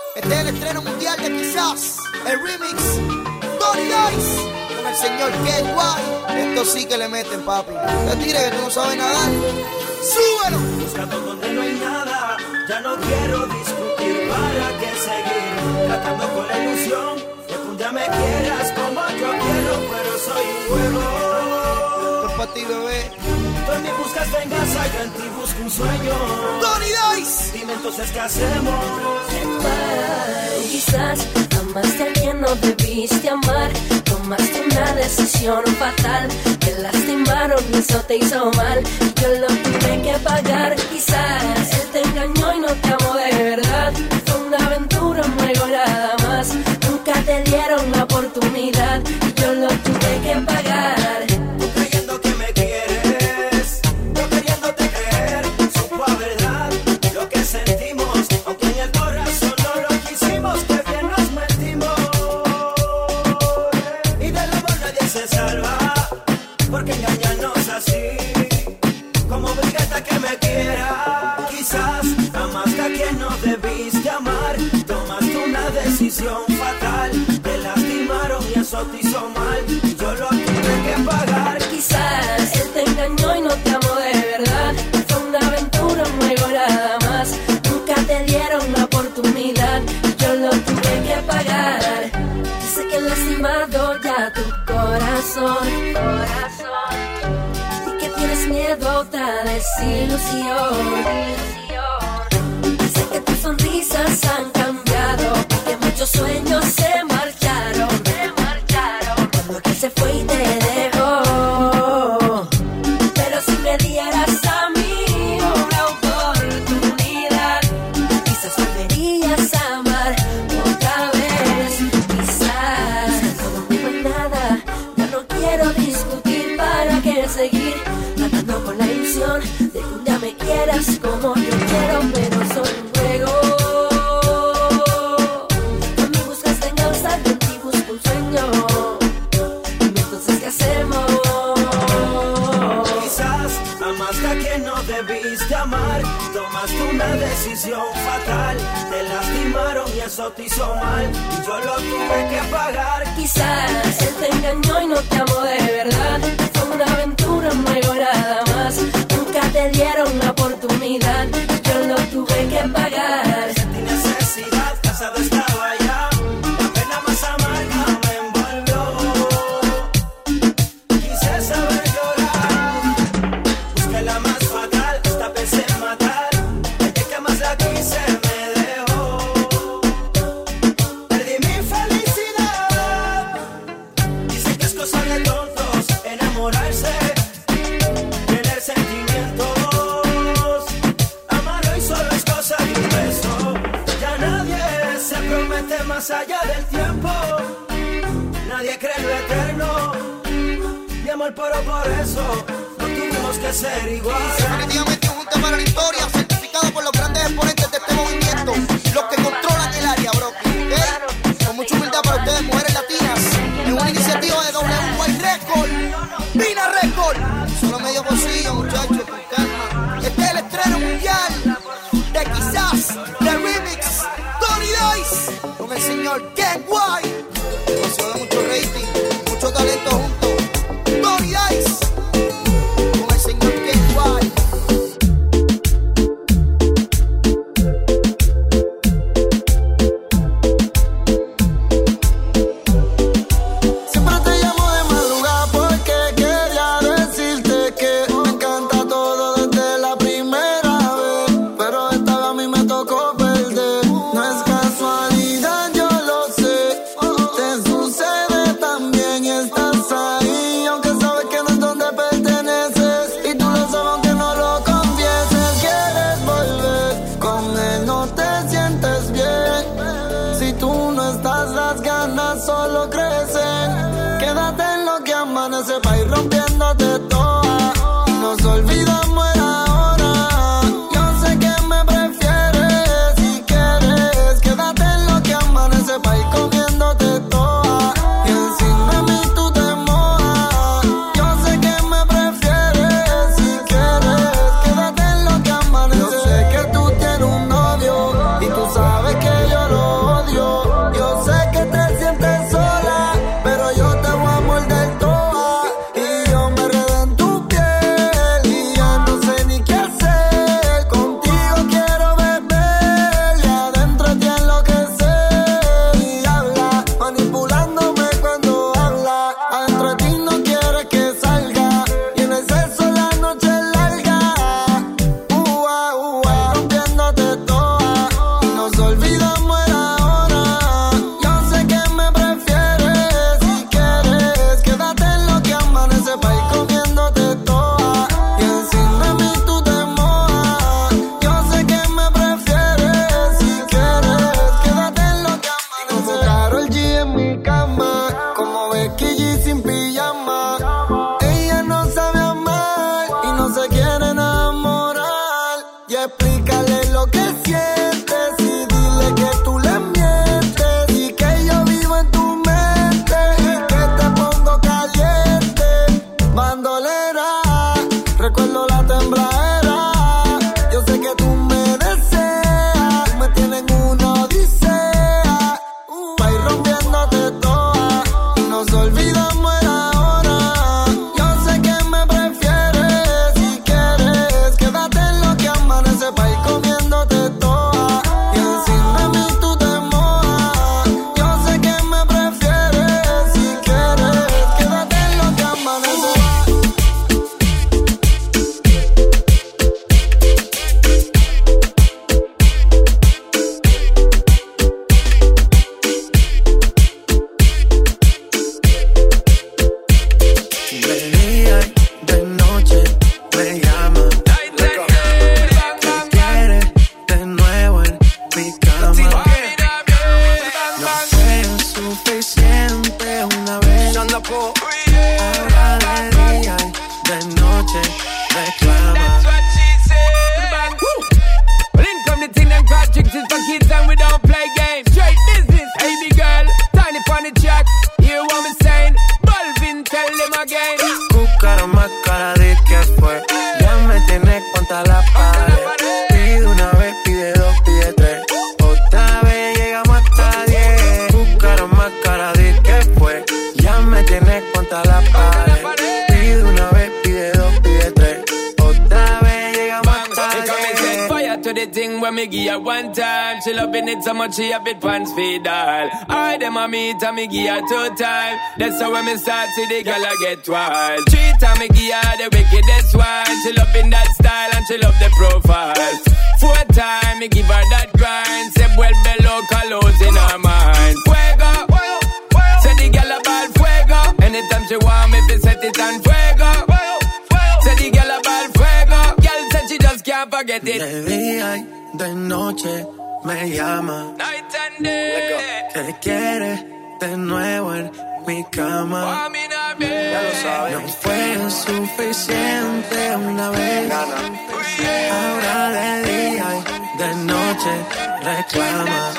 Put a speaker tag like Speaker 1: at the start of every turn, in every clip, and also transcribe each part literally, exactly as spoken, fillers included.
Speaker 1: Este es el estreno mundial de Quizás, el remix Tony Dice con el señor Get White. Esto sí que le meten, papi. Te tire que tú no sabes nadar. ¡Súbelo!
Speaker 2: Buscando donde no hay nada, ya no quiero discutir. ¿Para qué seguir tratando con la ilusión de que un día me quieras como yo quiero? Pero soy un juego.
Speaker 1: Esto es para ti, bebé.
Speaker 2: Tú en mí buscas venganza, yo en ti busco un sueño.
Speaker 1: Tony Dice.
Speaker 2: Dime entonces qué hacemos.
Speaker 3: Tú quizás amaste a quien no debiste amar. Tomaste una decisión fatal. Te lastimaron y eso te hizo mal. Y yo lo tuve que pagar. Quizás él te engañó y no te amó de verdad. Fue una aventura, un juego nada más. Nunca te dieron la oportunidad. Y yo lo tuve que pagar.
Speaker 2: Tú creyendo que me quieres, yo queriéndote creer. Supo a verdad lo que sentimos, aunque en el corazón no lo quisimos. Que bien nos metimos. Y del amor nadie se salva, porque engañarnos así, como obligarte que me quiera. Quizás amaste a quien no debiste amar. Tomaste una decisión fatal. Te lastimaron y eso te hizo mal. Y yo lo tuve que pagar.
Speaker 3: Quizás él te engañó y no te amó de verdad. Fue una aventura, un juego nada más. Nunca te dieron la oportunidad y yo lo tuve que pagar. Dice que he lastimado ya tu corazón, corazón, y que tienes miedo a otra desilusión. Dice que tus sonrisas han cambiado y que muchos sueños se marcharon, se marcharon cuando aquel se fue y te dejó. Pero si me dieras a mí una oportunidad, quizás volverías a amar otra vez. Quizás como no hay nada, ya no quiero discutir. ¿Para qué seguir tratando con la ilusión de que un día me quieras como yo quiero? Pero soy un juego. Tú en mí buscas venganza, yo en ti busco un sueño. Dime entonces qué hacemos.
Speaker 2: Quizás amaste a quien no debiste amar. Tomaste una decisión fatal. Te lastimaron y eso te hizo mal. Y yo lo tuve que pagar.
Speaker 3: Quizás él te engañó y no te amó de verdad. Fue una aventura, un juego nada más. Nunca te dieron la oportunidad. Yo lo tuve que pagar.
Speaker 2: Sentí necesidad, casado estaba ya. La pena más amarga me envolvió. Quise saber llorar. Busqué la más fatal, hasta pensé en matar. El día que más la quise me dejó. Perdí mi felicidad. Dicen que es cosa de tontos enamorarse, tener sentimientos. Amar hoy solo es cosa de un beso. Ya nadie se promete más allá del tiempo. Nadie cree en lo eterno. Mi amor, pero por eso no tuvimos que ser iguales.
Speaker 1: Definitivamente un junte para la historia, certificado por los grandes exponentes de este movimiento, los que controlan el área, bro. ¿Okay? Con mucha humildad para ustedes, mujeres latinas, en una iniciativa de W Y Record, Vina Record. Solo medio bolsillo, muchachos, con calma. Este es el estreno mundial de Quizás, de remix Tony Dice con el señor Get White. Demasiado de mucho rating, mucho talento juntos. Tony Dice con el señor Get White.
Speaker 4: Siempre te llamo de madrugada porque quería decirte que me encanta todo desde la primera vez, pero esta vez a mí me tocó perder. No es casualidad, yo lo sé, te sucede también y estás ahí, aunque sabes que no es donde perteneces y tú lo sabes aunque no lo confieses. Quieres volver, con él no te sientes bien. Si tú no estás, las ganas solo crecen. Quédate en lo que amanece pa' ir rompiéndote toda y nos olvidamos el ahora. Yo sé que me prefieres si quieres. Quédate en lo que amanece pa' ir comiéndote toda y encima de mí tú te mojas. Yo sé que me prefieres si quieres. Quédate en lo que amanece. Yo sé que tú tienes un novio y tú sabes que yo lo
Speaker 5: again.
Speaker 6: Cúcaro más cara de que fue. Ya me tienes contra la pared. Pide una vez, pide dos, pide tres. Otra vez llegamos hasta diez. Cúcaro más cara de que fue. Ya me tienes contra la pared. Pide una vez, pide dos, pide tres. Otra vez llegamos hasta diez.
Speaker 5: To the thing when me give her one time. She loving it so much she have it pants feed all. I dem a meet and me give her two time. That's how when me start see the girl I get wild. Three time me give her the wickedest one. She loving that style and she love the profile. Four time me give her that grind. Se vuelve loca, lows in her mind. Fuego, say the girl about fuego. Anytime she want me fi set it on fuego. Say the girl about fuego. Girl said she just can't forget it.
Speaker 6: De día y de noche me llama.
Speaker 5: Night and day.
Speaker 6: ¿Qué quieres de nuevo en mi cama?
Speaker 5: Ya lo sabes.
Speaker 6: No fue suficiente una vez. Ahora de día y de noche reclama.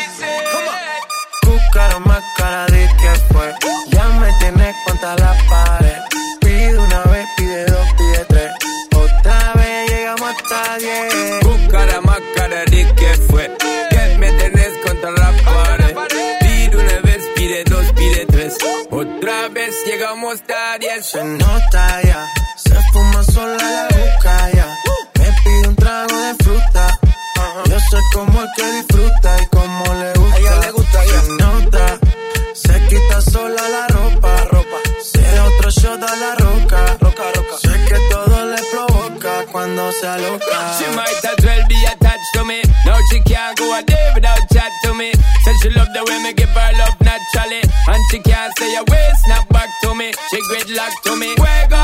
Speaker 6: Cúcaro más cara de que fue. Ya me tienes contra la pared. Pide una vez, pide dos, pide tres. Otra vez llegamos hasta diez.
Speaker 5: Cúcara más cara de que fue. Que me tenés contra la pared. Pide una vez, pide dos, pide tres. Otra vez llegamos hasta diez.
Speaker 6: Se nota ya, se fuma sola la boca ya. Me pide un trago de fruta. Yo soy como el que disfruta y como le gusta.
Speaker 1: A ella le gusta ya.
Speaker 6: Se nota, se quita sola la ropa. ropa. Se otro shot a la roca. roca, roca. Sé que todo le provoca cuando se aloca.
Speaker 5: She might as well be attached to me. Now she can't go a day without chat to me. Said she love the way me give her love naturally. And she can't stay away, snap back to me. She gridlock to me. Fuego.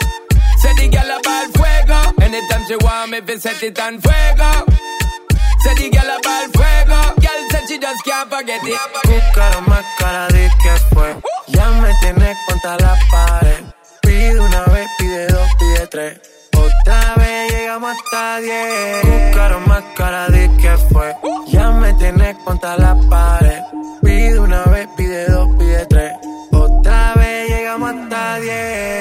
Speaker 5: Say the girl about fuego. Anytime she want me, fi set it on fuego. Say the girl about fuego. Girl said she just can't forget it.
Speaker 6: Cúcaro más cara de que fue. Ya me tienes contra la pared. Pide una vez, pide dos, pide tres. Otra vez llegamos hasta diez. Cúcaro más cara de que fue. Ya me tienes contra la pared. Pide una vez, pide dos, pide tres. Otra vez llegamos hasta diez.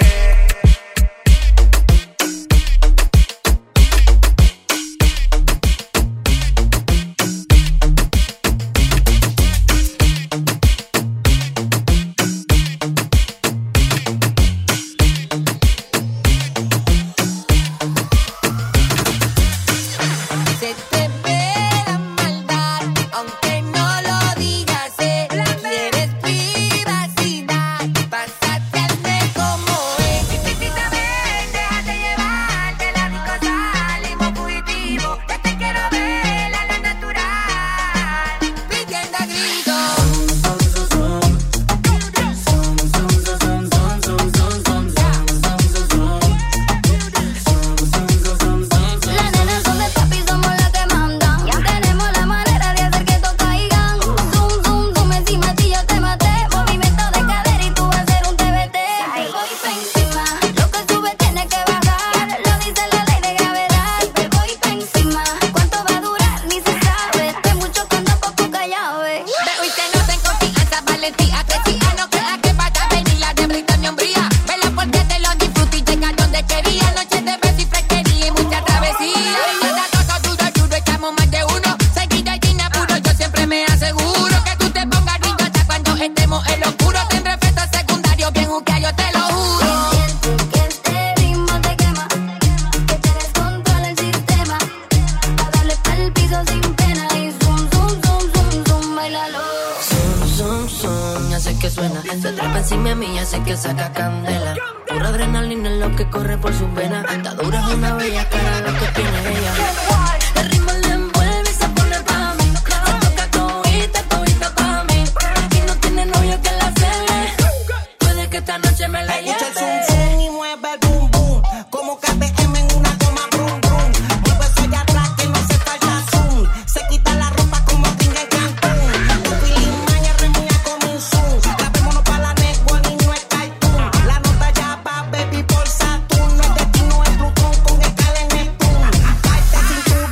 Speaker 4: Por Saturno, el destino es Plutón con escala en Neptuno. Cae este cinturón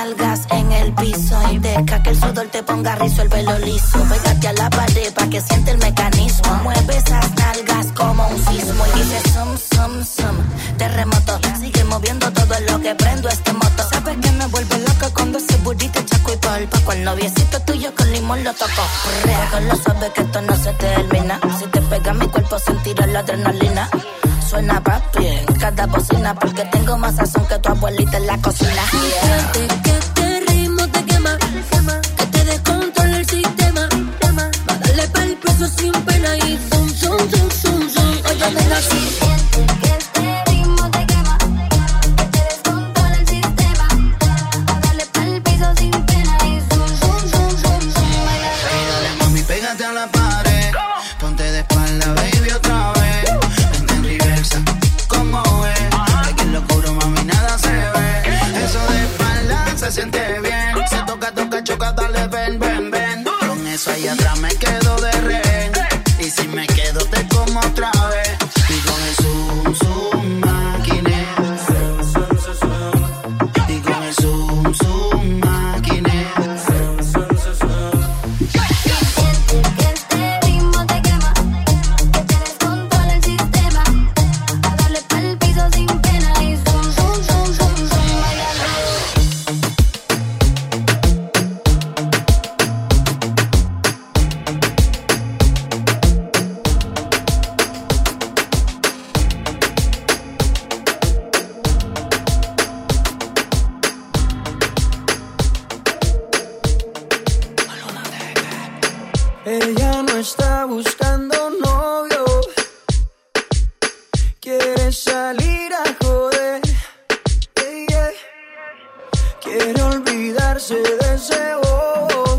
Speaker 7: nalgas en el piso y deja que el sudor te ponga rizo, el pelo liso. Pégate a la pared pa' que siente el mecanismo. Mueve esas nalgas como un sismo y dice zum, zum, zum. Terremoto, sigue moviendo todo lo que prendo este moto. Sabes que me vuelve loca cuando ese burrito chaco y polpa. Con el noviecito tuyo con limón lo toco. Lo sabes que esto no se termina. Si te pega mi cuerpo sentiré la adrenalina. Suena papi en cada bocina porque tengo más sazón que tu abuelita en la cocina.
Speaker 3: Yeah. Que este ritmo te quema, que te descontrola el sistema. Va a darle pa'l peso sin pena y zum, zum, zum, zum, zum. Oye, ven así.
Speaker 8: Que este ritmo te quema, que te descontrola el sistema. Va a darle pa'l piso sin pena y zum, zum, zum, zum, zum.
Speaker 4: Hey, dale mami, pégate a la pared. Ponte de espalda, baby, otra vez. Vente en reversa, como ves. Aquí en lo oscuro, mami, nada se ve. Eso de espalda se siente bien. Se toca, toca, choca, dale, ven, ven, ven. Con eso ahí atrás me quedo de rehén. Y si me quedo, te como otra vez. Y con el zoom, zoom, maquineo. Y con el zoom, zoom, maquineo.
Speaker 8: Que este ritmo te quema, que te descontrola el sistema. Va a darle pa'l piso sin pena y zum, zum, zum, zum, zum.
Speaker 6: Ella no está buscando novio, quiere salir a joder, yeah, yeah. Quiere olvidarse de ese bobo,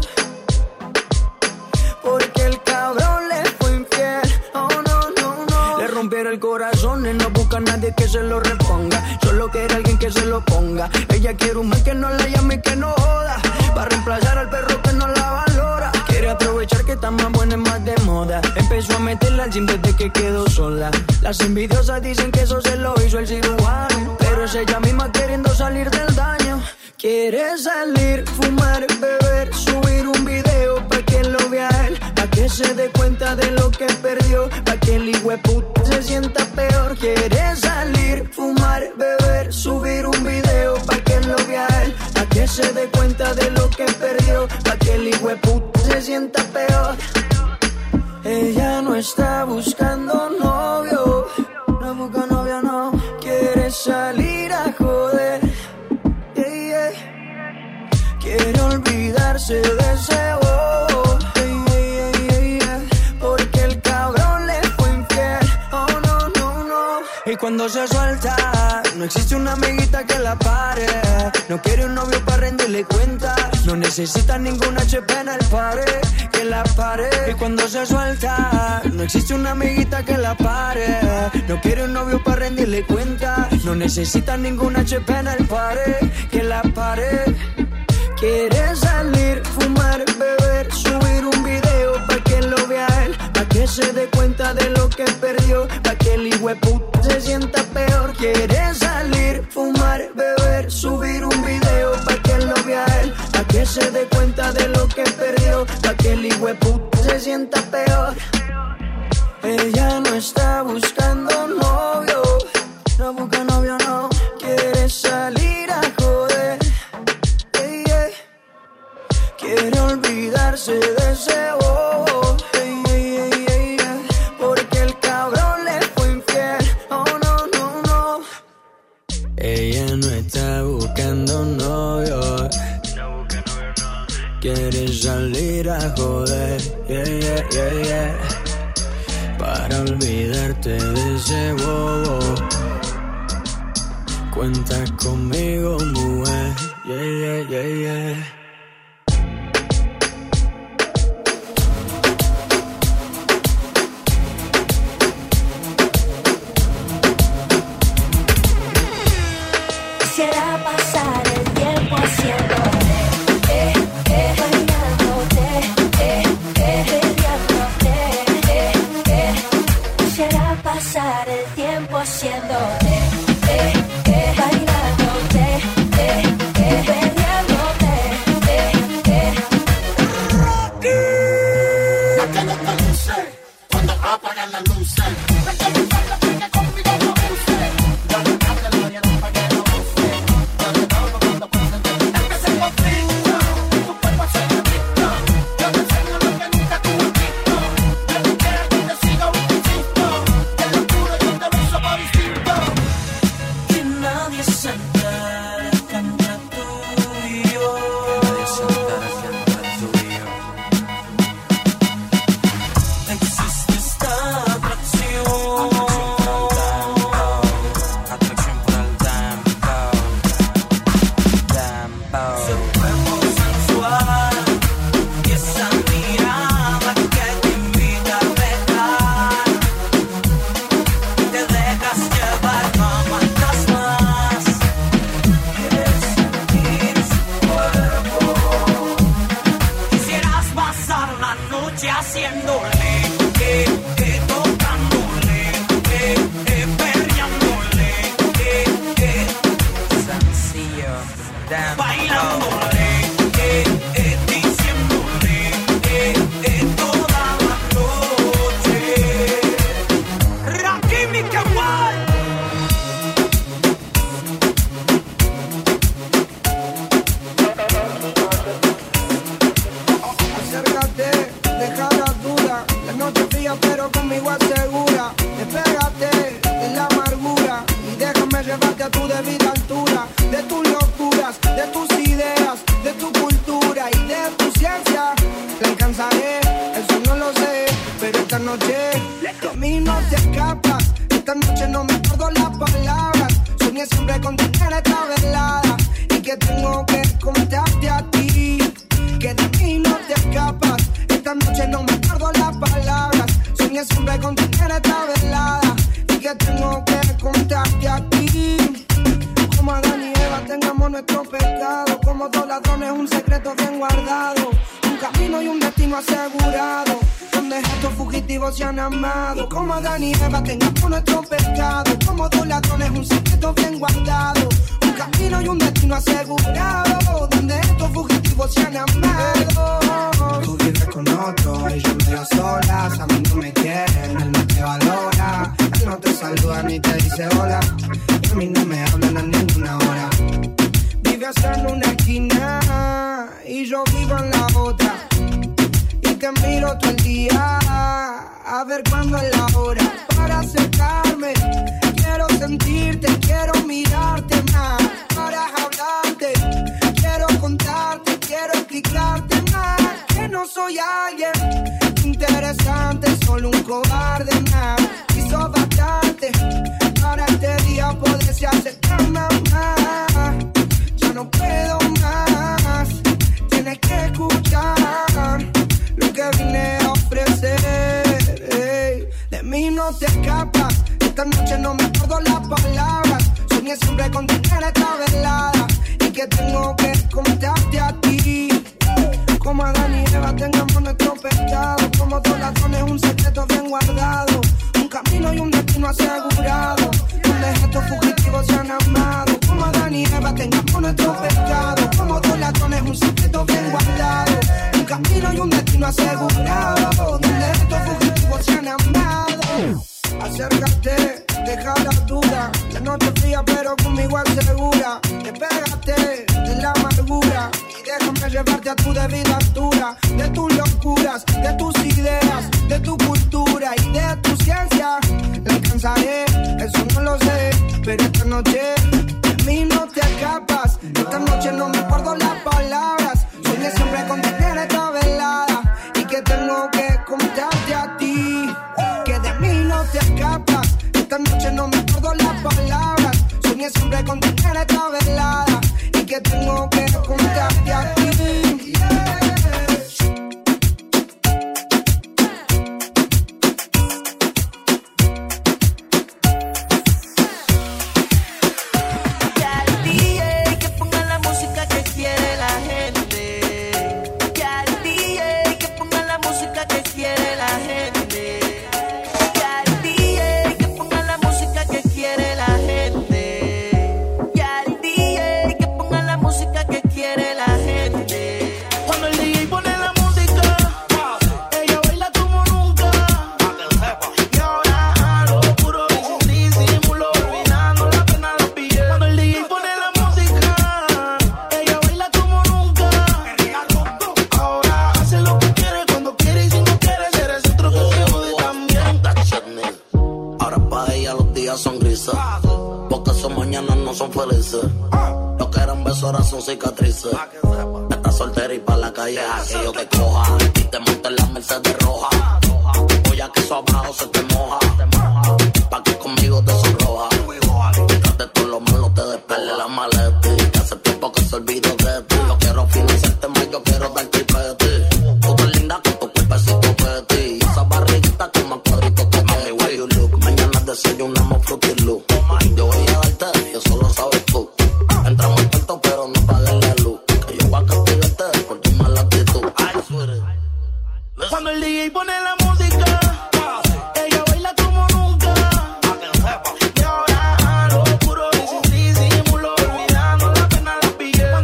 Speaker 6: porque el cabrón le fue infiel. Oh no, no, no. Le rompieron el corazón y no busca a nadie que se lo reponga. Solo quiere alguien que se lo ponga. Ella quiere un man que no la llame y que no joda, para reemplazar al perro que no la valora. Quiere aprovechar que está más buena y más de moda. Empezó a meterla al gym desde que quedó sola. Las envidiosas dicen que eso se lo hizo el cirujano, pero es ella misma queriendo salir del daño. Quiere salir, fumar, beber, subir un video pa' que lo vea él, pa' que se dé cuenta de lo que perdió, pa' que el hijueputa se sienta peor. Quiere salir, fumar, beber, subir un video pa' que lo vea él, pa' que se dé cuenta de lo que perdió, pa' que el hijueputa se sienta peor. Ella no está buscando novio, no busca novio, no. Quiere salir a joder, yeah, yeah. Quiere olvidarse de ese bobo, yeah, yeah, yeah, yeah. Porque el cabrón le fue infiel. Oh no, no, no. Y cuando se suelta, no existe una amiguita que la pare. No quiere un novio para rendirle cuenta. No necesita ninguna H P en el pared que la pare. Y cuando se suelta, no existe una amiguita que la pare. No quiere un novio para rendirle cuenta. No necesita ninguna H P en el pared que la pare. Quiere salir, fumar, beber, subir un video pa' que lo vea él, pa' que se dé cuenta de lo que perdió, pa' que el hijueputa se sienta peor. Quiere salir, fumar, beber, subir un video pa' que lo vea él, pa' que se dé cuenta de lo que perdió, pa' que el hijueputa se sienta peor. Ella no está buscando novio, no busca novio, no. Quiere salir a joder, yeah, yeah. Quiere olvidarse de ese bobo, yeah, yeah, yeah, yeah. Porque el cabrón le fue infiel. Oh no, no, no. Ella no está buscando novio, quiere salir a joder, yeah, yeah, yeah, yeah. Para olvidarte de ese bobo, cuenta conmigo, mujer, yeah, yeah, yeah, yeah.
Speaker 3: Quisiera pasar el tiempo haciéndote, eh, eh, bailándote, eh, eh, peleándote, eh, eh. Quisiera pasar el tiempo haciéndote, eh, eh, bailándote, eh, eh, peleándote.
Speaker 2: Damn. Bailándole, eh, eh, diciéndole, eh, eh, toda la noche. Rakim y Kawai.
Speaker 9: Acércate, deja la duda. La noche fría pero conmigo asegura. Despégate de la amargura y déjame llevarte a tu debida altura. De tus locuras, de tus ideas, de tu cultura y de tu ciencia. Te alcanzaré, eso no lo sé, pero esta noche de mí no te escapas. Esta noche no me acuerdo las palabras. Soñé siempre con tener esta velada y que tengo que contarte a ti. Que de mí no te escapas. Esta noche no me acuerdo las palabras. Soñé siempre con tener esta velada y que tengo que contarte a ti. Como Adán y Eva tengamos nuestro pecado. Como dos ladrones un secreto bien guardado. Un camino y un destino asegurado. Donde estos fugitivos se han amado. Como Adán y Eva tengamos nuestro pecado. Como dos ladrones un secreto bien guardado. Un camino y un destino asegurado. Donde estos fugitivos se han amado. Tú vives con otro y yo me veo sola. A mí no me quieren, él no te valora. Él no te saluda ni te dice hola. Y a mí no me hablan a ninguna hora. Vives en una esquina y yo vivo en la otra. Y te miro todo el día a ver cuándo es la hora para acercarme. Quiero sentirte, quiero mirarte más para hablarte. Quiero contarte, quiero explicarte más que no soy alguien interesante, solo un cobarde más. Hizo bastante para este día poderse acercarme más. Ya no puedo más, tienes que escuchar lo que vine a ofrecer. Ey, de mí no te escapas. Esta noche no me acuerdo las palabras. Soñé siempre con tener esta velada y que tengo que contarte a ti. Como Adán y Eva tengamos nuestro pecado. Como dos ladrones un secreto bien guardado. Un camino y un destino asegurado. Donde estos fugitivos se han amado. Como Adán y Eva tengamos nuestro pecado. Como dos ladrones un secreto bien guardado. Un camino y un destino asegurado. Donde estos fugitivos se han amado. Acércate, deja la duda. La noche fría pero conmigo asegura. Despégate de la amargura y déjame llevarte a tu debida altura. De tus locuras, de tus ideas, de tu cultura y de tu ciencia. La alcanzaré, eso no lo sé, pero esta noche de mí no te escapas. Esta noche no me acuerdo las palabras. Soñé siempre con tener esta velada y que tengo que contarte a ti. Que de mí no te escapas. Esta noche no me acuerdo las palabras. Soñé siempre con tener esta velada y que tengo que contarte a ti.
Speaker 10: Son cicatrices. Estás soltera y pa' la calle a que yo te coja y te monte en la Mercedes roja. Voy a que eso abajo se te moja, pa' que conmigo te sonroja. Detrás de todo lo malo te despele la maleta. Que hace tiempo que se olvidó de ti. Yo quiero financiarte más, yo quiero darte el peti. Tú tan linda con tu cuerpecito peti. Esa barriguita con más cuadritos que mami, where you look. Mañana desayunamos Fruity Loop. Yo voy a darte, y eso lo sabes tú. Entramos al cuarto pero no pagues la luz. Que yo voy a castigarte por tu mala actitud. Ay, suerte.
Speaker 2: Cuando el D J pone la música, ella baila como nunca. Y ahora lo puro y sin disimulo, olvidando la pena la pillé.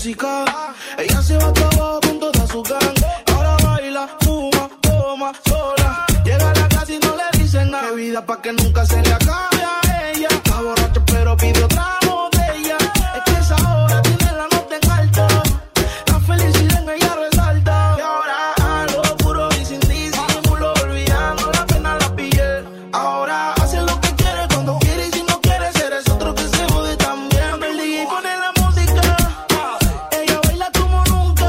Speaker 11: música. Ella se va todo con toda su gang. Ahora baila, fuma, toma, sola. Llega a la casa y no le dicen nada. Qué vida pa' que nunca se le acabe a ella. Está borracha pero pide otra botella. Es que esa hora tiene la nota en alto. La felicidad en ella resalta. Y ahora algo puro y sin disimulo, olvidando la pena la pillé. Ahora hace lo que quiere cuando quiere y si no quiere ser es otro que se jode también. Cuando el D J pone la música, ella baila como nunca.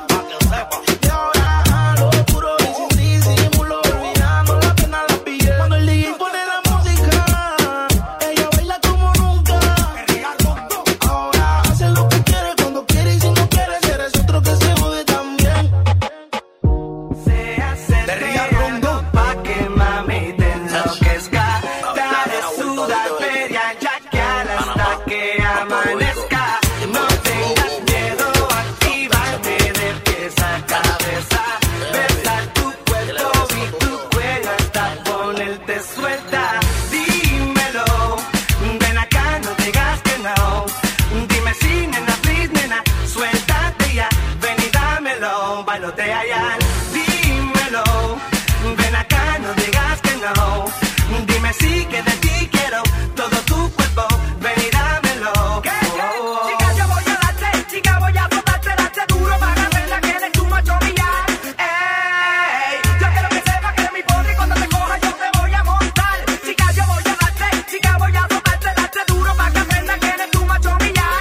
Speaker 11: Y ahora algo puro y sin disimulo, olvidando la pena la pillé. Cuando el D J pone la música, ella baila como nunca. Ahora hace lo que quiere cuando quiere y si no quiere ser es otro que se jode también.
Speaker 2: Se hace de Ría Rondo pa' que mami te enloquezca. Dale sudar feria ya que hasta que amanezca. No tengas miedo, actívate de pies a cabeza. Besar tu cuerpo y tu cuello hasta ponerte suelta. Dímelo, ven acá, no digas que no. Dime si nena, please nena, suéltate ya. Ven y dámelo, bailotea ya. Dímelo, ven acá, no digas que no. Dime si que de ti quiero todo tu cuerpo. Ven y dámelo. ¿Qué, qué? Chica, yo voy a darte, chica, voy a botarte, darte duro para verla que eres tu macho millar. Ey, yo quiero que sepas que eres mi poder y cuando te coja yo te voy a montar. Chica, yo voy a darte, chica, voy a botarte, darte duro para que verla que eres tu macho millar.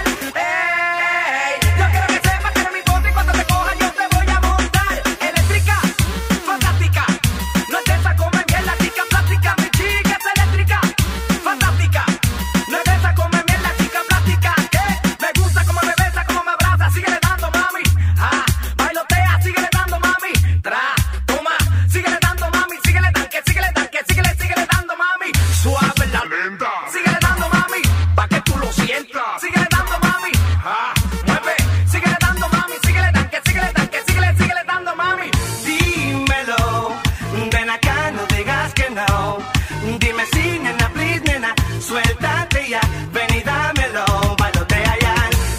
Speaker 2: Ey, yo quiero que sepas que eres mi poder y cuando te coja yo te voy a montar. Eléctrica, fantástica, no es de esa come bien la chica plástica, mi chica es eléctrica, fantástica, no es de esa come bien la chica plástica, que me gusta como me besa, como me abraza, síguele dando mami, ah, bailotea, síguele dando mami, tra, toma, síguele dando mami, síguele tanque, síguele tanque, síguele, síguele dando mami, suave la lenta, síguele dando mami, pa' que tú lo sientas, síguele dando mami, ah, mueve, síguele dando mami, síguele tanque, síguele tanque, síguele, síguele dando mami, dímelo, ven acá, no digas que no, dime si nena, please nena, suéltate ya, ven y dámelo, bailotea ya,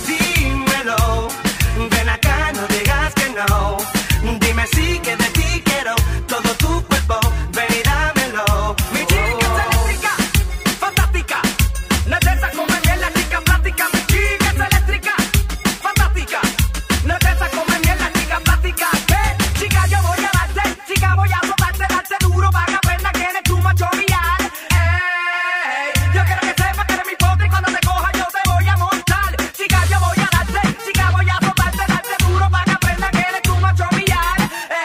Speaker 2: dímelo, ven acá, no digas que no, dime si que de ti quiero todo tu cuerpo, ven y dámelo, mi chica es eléctrica, fantástica, no es de esa come bien la chica plástica, mi chica es eléctrica, fantástica, no es de esa come bien la chica plástica, que chica yo voy a darte, chica voy a soltarte, darte duro para que aprenda que eres tu macho real. Ey, yo quiero que sepas que eres mi poder y cuando te coja yo te voy a montar. Chica yo voy a darte, chica voy a soltarte, darte duro para que aprenda que eres tu macho real.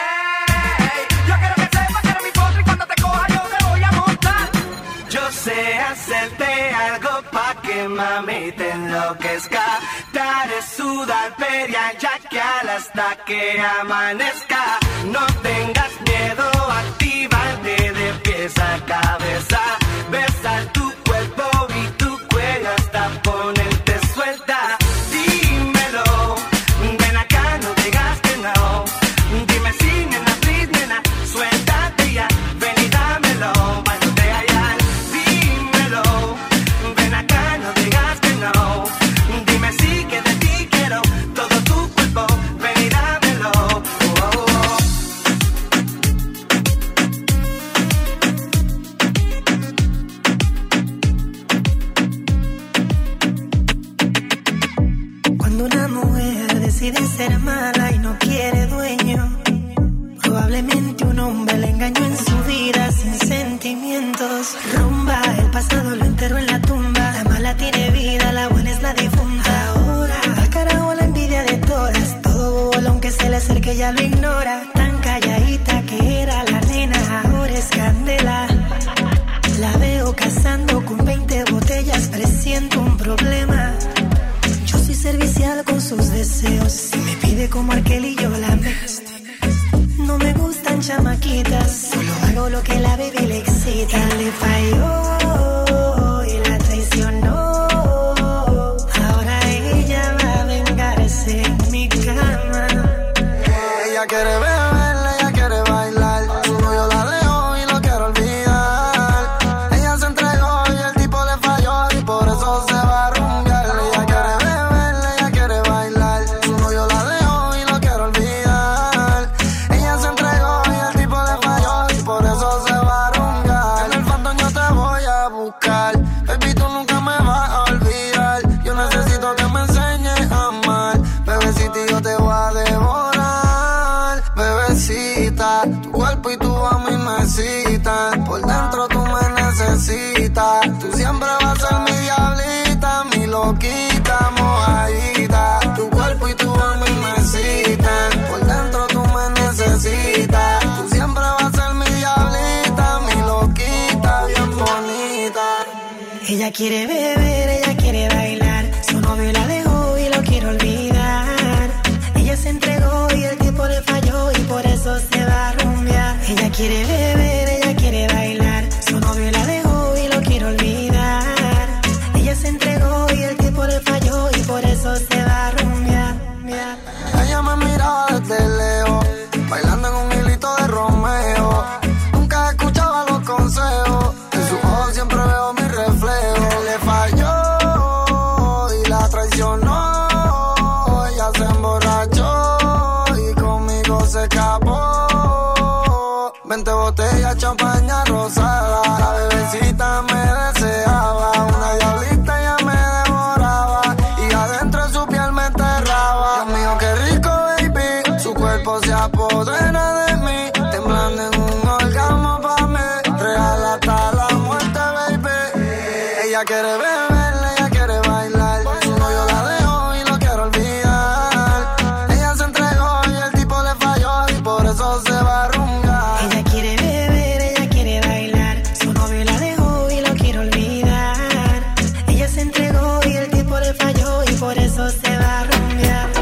Speaker 2: Ey, yo quiero que sepas que eres mi poder y cuando te coja yo te voy a montar. Yo sé hacerte algo pa' que mami te enloquezca. Daré sudar feria ya que al hasta que amanezca. No tengas miedo, actívate de pies a cabeza. Besar tu cuerpo y tu cuello hasta ponerte suelta. Dímelo, ven acá, no digas que no. Dime si nena, please nena, suéltate ya, ven y dámelo, bailotea ya. Dímelo, ven acá, no digas que no. Dime si que de ti quiero todo tu cuerpo, ven y dámelo. Oh, oh, oh.
Speaker 12: Cuando una mujer decide ser mala y no quiere dueño, probablemente un hombre le engañó en su vida sin sentimientos. Rumba, el pasado lo enterró en la tumba. La mala tiene vida, la buena es la difunta. Ahora, al carajo la envidia de todas. Todo bobo, aunque se le acerque ya lo ignora. Tan calladita que era la nena, ahora es candela. La veo cazando con veinte botellas, presiento un problema. Yo soy servicial con sus deseos. Si me pide como aquel y yo la mezclo. No me gustan chamaquitas, solo hago lo que la baby le excita. Él le falló y la traicionó. Ahora ella va a vengarse en mi cama.
Speaker 4: Ella quiere beber, ella quiere bailar. Su novio la dejó y lo quiero olvidar. Ella se entregó y el tipo le falló y por eso se va a rumbear. Ella quiere beber, ella quiere bailar. Su necesitan. Por dentro tú me necesitas. Tú siempre vas a ser mi diablita, mi loquita, mojadita. Tu cuerpo y tu voz me necesitan. Por dentro tú me necesitas. Tú siempre vas a ser mi diablita, mi loquita, bien bonita.
Speaker 12: Ella quiere beber, ella quiere bailar. Su novio la dejó y lo quiere olvidar. Ella se entregó y el tiempo le falló y por eso se va a rumbear. Ella quiere beber, ella quiere bailar. Su novio la dejó y lo quiere olvidar. Ella se entregó y el tiempo le falló y por eso se va a rumbear.
Speaker 4: Ella me miraba desde lejos, bailando en un hilito de Romeo. Nunca escuchaba los consejos, en sus ojos siempre veo mi reflejo. Le falló y la traicionó. Ella se emborrachó y conmigo se escapó. Veinte botellas, champaña rosada. La bebecita me deseaba. Una diablita ya me devoraba y adentro de su piel me enterraba. Dios mío, qué rico, baby. Su cuerpo se apodera de mí, temblando en un orgasmo pa' mí. Real hasta la muerte, baby. Ella quiere beber, ella quiere bailar. Su novio la dejó y lo quiere olvidar. Ella se entregó y el tipo le falló y por eso se va a rumbear.
Speaker 12: Ella quiere beber, ella quiere bailar. Su novio la dejó y lo quiere olvidar. Ella se entregó y el tiempo le falló y por eso se va a rumbear.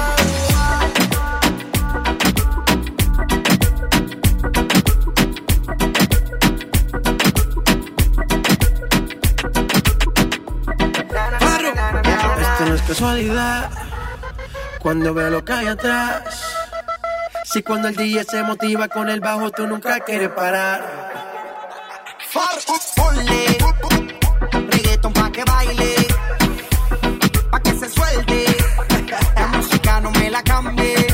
Speaker 6: Esto no es casualidad, cuando veo lo que hay atrás. Si cuando el D J se motiva con el bajo, tú nunca quieres parar.
Speaker 13: Ponle reggaeton pa' que baile, pa' que se suelte. La música no me la cambie.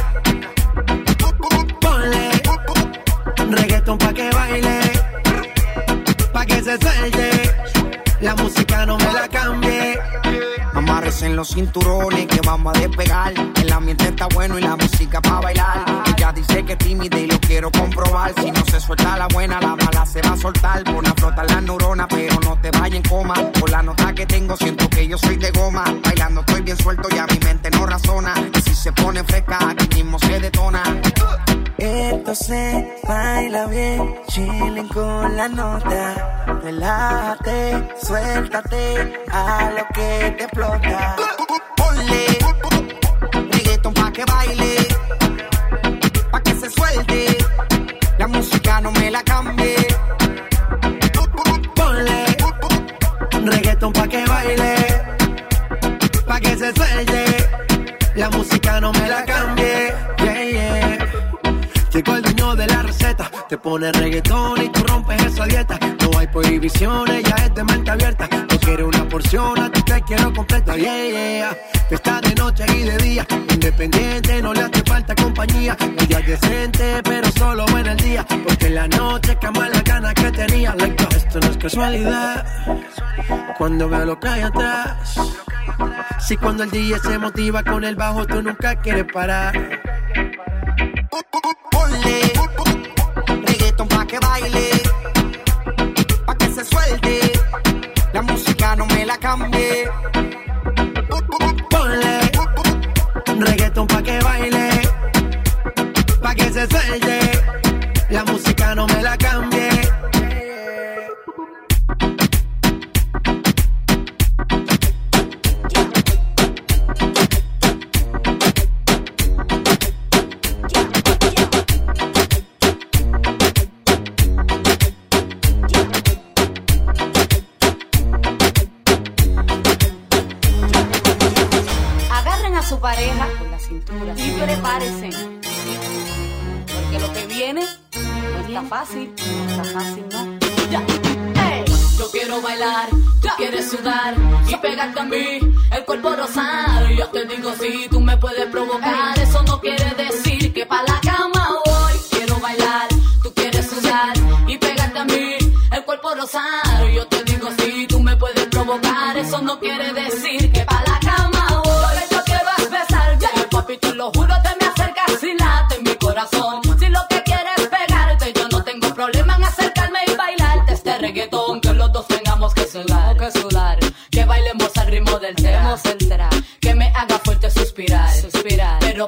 Speaker 6: Ponle reggaeton pa' que baile, pa' que se suelte. La música no me la cambie.
Speaker 13: Amarres en los cinturones que vamos a despegar. El ambiente está bueno y la música pa' bailar. Ella dice que es tímida y lo quiero comprobar. Si no se suelta la buena, la mala se va a soltar. Pon a flotar las neuronas, pero no te vayas en coma. Por la nota que tengo siento que yo soy de goma. Bailando estoy bien suelto, ya mi mente no razona. Y si se pone fresca, aquí mismo se detona.
Speaker 6: Esto se baila bien, chilling con la nota. Relájate, suéltate a lo que te explota.
Speaker 13: Ponle reggaeton pa' que baile, pa' que se suelte. La música no me la cambie.
Speaker 6: Ponle reggaeton pa' que baile, pa' que se suelte. La música no me la cambie. Yeah, yeah. Llegó el dueño de la receta, te pone reggaetón y tú rompes esa dieta. No hay prohibiciones, ya es de mente abierta. No quiero una porción, a ti te quiero completa. Yeah, yeah. Fiesta de noche y de día, independiente, no le hace falta compañía. Ella es decente, pero solo en el día, porque en la noche cama las ganas que tenía. Like, no, esto no es casualidad, cuando veo lo que hay atrás. Si cuando el D J se motiva con el bajo, tú nunca quieres parar.
Speaker 13: Ponle reggaeton pa' que baile, pa' que se suelte. La música no me la cambie.
Speaker 6: Ponle reggaeton pa' que baile, pa' que se suelte. La música no me la cambie.
Speaker 14: Su pareja con la cintura y prepárense, porque lo que viene no está fácil, no está fácil, ¿no? Ya. Hey. Yo quiero bailar, tú quieres sudar y pegarte a mí, el cuerpo rosado. Yo te digo si tú me puedes provocar, hey. Eso no quiere decir que pa' la cama voy. Quiero bailar, tú quieres sudar y pegarte a mí, el cuerpo rosado. Yo te digo si tú me puedes provocar, eso no quiere decir que pa' la cama voy. Papi, te lo juro, te me acercas y late en mi corazón. Si lo que quieres es pegarte, yo no tengo problema en hacer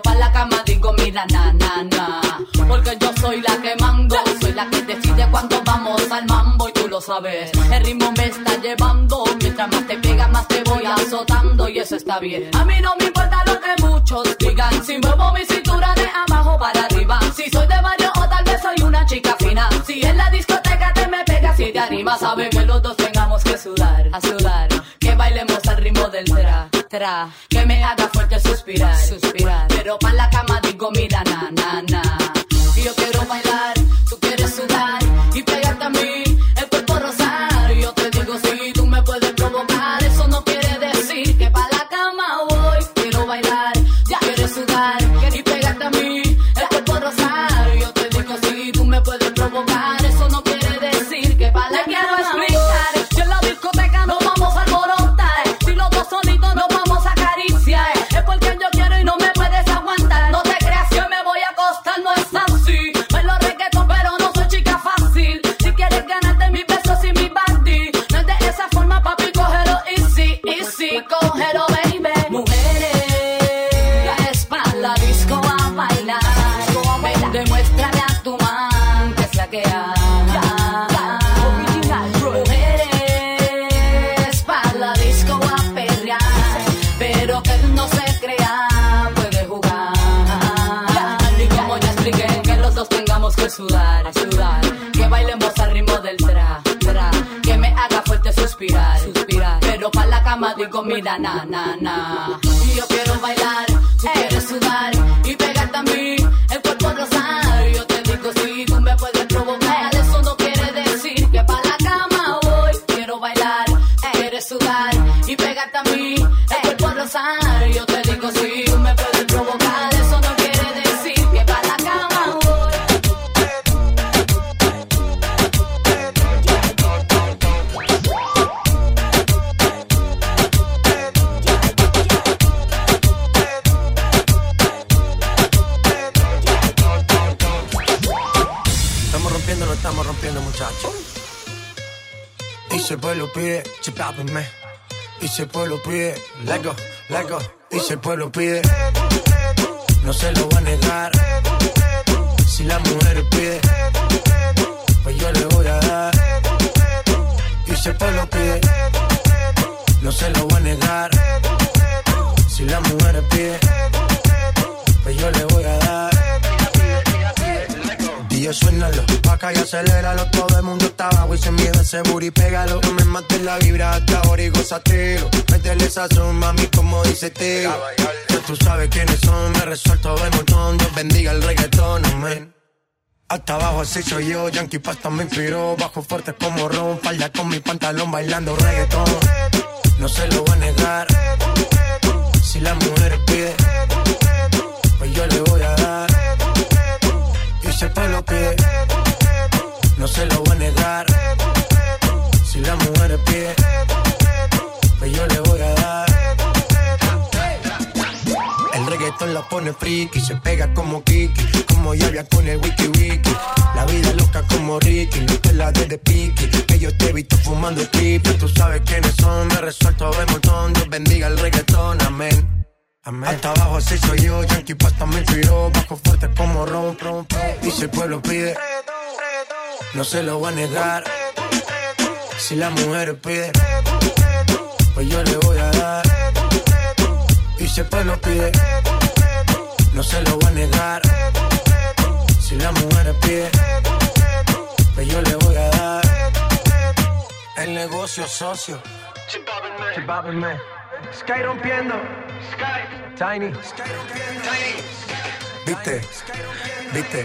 Speaker 14: pa' la cama digo mira na na na, porque yo soy la que mando, soy la que decide cuando vamos al mambo y tú lo sabes, el ritmo me está llevando, mientras más te pega más te voy azotando y eso está bien. A mí no me importa lo que muchos digan, si muevo mi cintura de abajo para arriba, si soy de barrio o tal vez soy una chica fina, si en la discoteca te me pegas y te animas, sabe que los dos tengamos que sudar, a sudar, que bailemos al ritmo del tra, tra, que me haga fuerte suspirar, suspirar, pero pa' la cama digo mira na na na, y yo quiero bailar, tú quieres sudar y pegarte a mí, el cuerpo rosar, y yo te digo si tú me puedes provocar, eso no quiere decir que pa' la cama voy, quiero bailar, ya quieres sudar y pegarte a mí, el cuerpo rosar, y yo te digo si tú me puedes provocar, eso no quiere decir que pa' la cama voy. Si en la discoteca nos vamos a alborotar, si los dos solitos nos vamos a acariciar, es porque yo quiero y no me puedes aguantar, no te creas que me voy a acostar, no es así, bailo reggaetón pero no soy chica fácil, si quieres ganarte mis besos y mi body, no es de esa forma papi, cógelo easy, easy, cógelo baby. Mujeres, es pa' la disco a bailar, ven, demuéstrale a tu man que es la que hay. Mujeres, pa' la disco a perrear, pero que él no se crea, puede jugar. Y como ya expliqué, que los dos tengamos que sudar, a sudar, que bailemos al ritmo del tra, tra, que me haga fuerte suspirar, suspirar, pero pa' la cama digo mira na na na, y yo quiero bailar, tú quieres sudar y pegarte a mí, el cuerpo rosar, yo te digo si tú me puedes provocar, eso no quiere decir que pa' la cama voy, quiero bailar, quieres sudar y pegarte a mí, el cuerpo rosar, yo te digo si tú me puedes provocar, eso no quiere decir que pa' la cama voy.
Speaker 6: Estamos rompiendo, no estamos rompiendo, muchachos. Y si el pueblo pide, chipápenme. Y si el pueblo pide, let go, let go. Y si el pueblo pide, no se lo voy a negar. Si la mujer pide, pues yo le voy a dar. Y si el pueblo pide, no se lo voy a negar. Si la mujer pide, pues yo le voy a dar. Y yo suénalo, pa' acá y aceléralo. Todo el mundo está abajo y se mide ese booty, pégalo. No me mates la vibra hasta ahora y gózatelo. Métele esa son, mami, como dice Teo. Ya tú sabes quiénes son, me resuelto de montón. Dios bendiga el reggaetón, amén. Hasta abajo así soy yo, Yankee Pasta me inspiró. Bajo fuerte como Ron, falda con mi pantalón bailando reggaetón. No se lo voy a negar. Si la mujer pide, pues yo le voy a dar. Y si el pueblo pide, no se lo voy a negar. Si la mujer pide, pues yo le voy a dar. El reggaetón la pone friki, se pega como Kiki, como Yavia con el wiki wiki. La vida loca como Ricky, no te la des de piqui, que yo te he visto fumando triple. Tú sabes quiénes son, me resuelto de montón. Dios bendiga el reggaetón, amén. Amén. Hasta abajo así soy yo, Yankee Pasta me inspiró. Bajo fuerte como Ron, Ron, y si el pueblo pide, no se lo voy a negar. Si la mujer pide, pues yo le voy a dar. Y si el pueblo pide, no se lo voy a negar. Si la mujer pide, pues yo le voy a dar. El negocio socio, chipápenme. Sky rompiendo, Sky, Tiny, Sky rompiendo, Tiny. Viste, viste.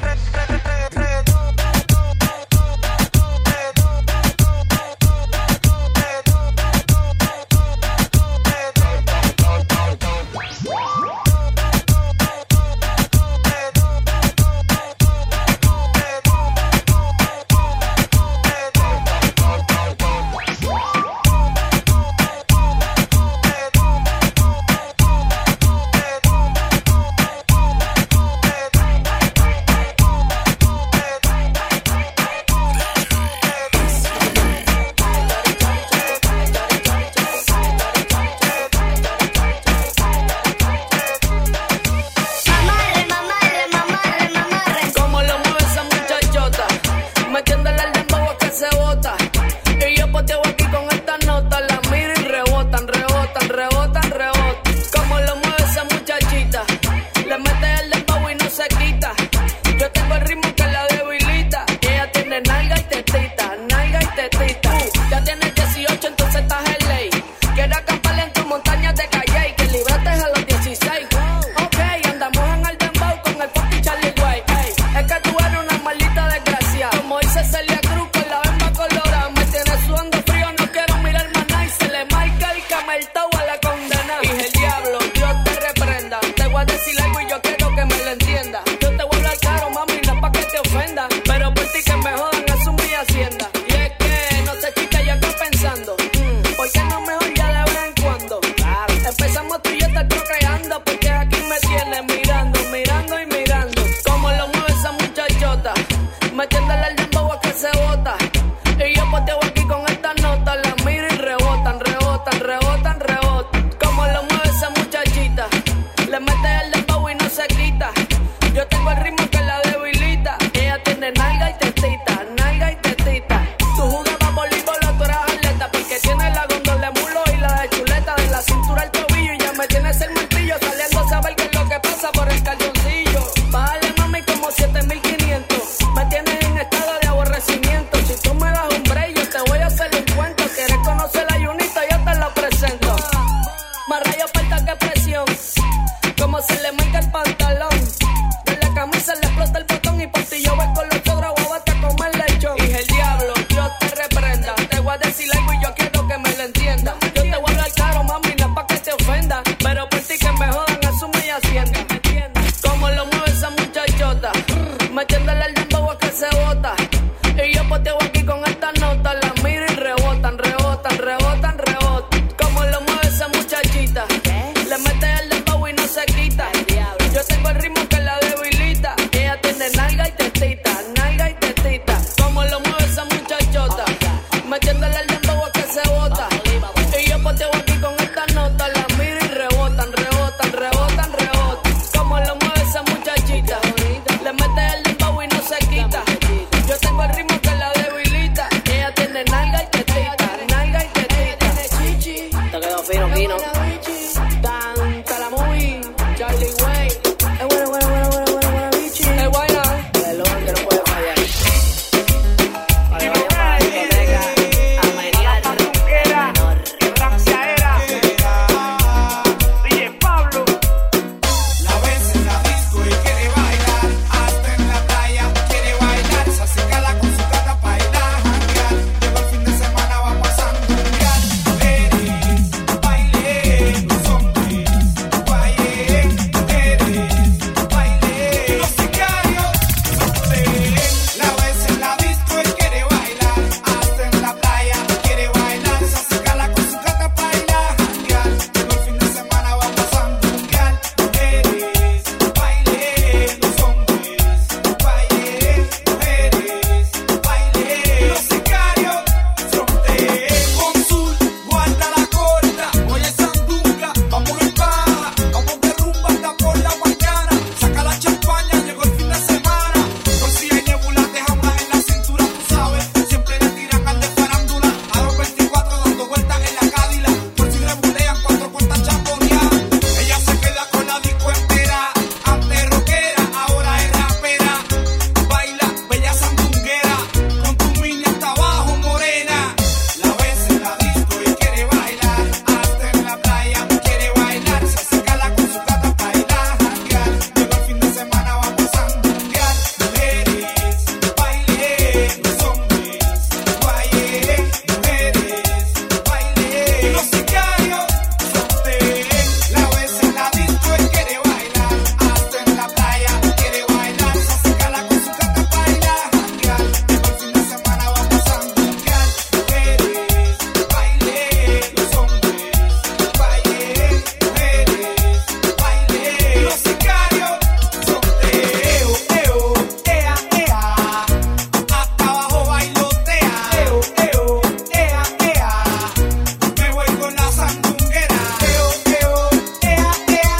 Speaker 15: tienes nalga y tetita, nalga y tetita. Tú jugabas voleibol o tú eras atleta, porque tienes la gondola de mulo y la de chuleta, de la cintura al tobillo y ya me tienes el martillo saliendo a saber qué es lo que pasa por el calzoncillo. Bájale mami como siete mil quinientos, me tienes en estado de aborrecimiento. Si tú me das un break yo te voy a hacer un cuento. Quieres conocer la Junita, yo te la presento. Más rayo falta que presión, como se le marca el pantalón. De la camisa le explota el botón y por ti yo voy con los otros guabate a comer lechón. Dije el diablo, Dios te reprenda. Te voy a decir algo y yo quiero que me lo entienda. Yo te voy a hablar claro, mami, no es pa' que te ofenda, pero por ti que me jodan, asume y hacienda. Como lo mueve esa muchachota, metiéndole el dembow a que se bota. Y yo poteo aquí con esta nota, la miro y rebotan, rebotan, rebotan, rebotan. Como lo mueve esa muchachita, le mete el dembow y no se quita. Yo tengo el ritmo que la debilita. Ella tiene nalga y tetita, nalga y tetita. Como lo mueve esa muchachota, metiéndole el dembow a que se bota. Y yo poteo aquí con esta nota, la miro y rebotan, rebotan, rebotan, rebotan. Como lo mueve esa muchachita, le mete el dembow y no se quita. Yo tengo el ritmo que la debilita. Ella tiene nalga y tetita, nalga y tetita. Te quedó fino, fino. Tanta la movie, Charlie Way. Es bueno, bueno, bueno, bueno, bueno, bueno, bichi. Es buena. El lobo que no puede fallar. Para que vayan para la discoteca a menear menor.
Speaker 16: Francia era D J Pablo.
Speaker 17: La ves en la disco y quiere bailar, hasta en la playa quiere bailar. Se acerca la con su gata para ir a janguear. Llegó el fin de semana, vamos a sanguear. Mujeres, baile, los hombres, baile, mujeres, baile. Los sicarios son ustedes. La ves en la disco y quiere bailar, hasta en la playa quiere bailar. Se acerca la con su gata para ir a janguear. Llegó el fin de semana, vamos a sanguear. Mujeres, baile, los hombres, baile, mujeres, baile. Los sicarios son ustedes. Consul, guarda la corta. Oye, Sandunga, vamos en baja. Vamos de rumba hasta por la mañana. Saca la champaña, llegó el fin de semana. Por si hay nebula, déjamelas en la cintura, tú sabes. Siempre le tiran al de farándula. A los veinticuatro dando vueltas en la Cádila. Por si rebulean cuatro cuentas chamboneadas. Ella se queda con la disco entera. Antes rockera, ahora es rapera. Baila, bella sandunguera. Con tu mini hasta abajo, morena. La ves en la disco y quiere bailar. Hasta en la playa quiere bailar. Se acerca la con su gata para ir a janguear. Llegó el fin de semana, vamos a sandunguear. Mujeres, baile, los hombres, baile, mujeres, baile. Los sicarios son ustedes. La ves en la disco y quiere bailar. Hasta en la playa quiere bailar. Se acerca la con su gata para ir a janguear. Llegó el fin de semana, vamos a sandunguear. Mujeres, baile, los hombres, baile, mujeres, baile. Los sicarios son ustedes. Eo, ea, ea. Hasta abajo bailotea. Eo, eo, ea, ea. Me voy con la sandunguera. Eo, eo, ea, ea.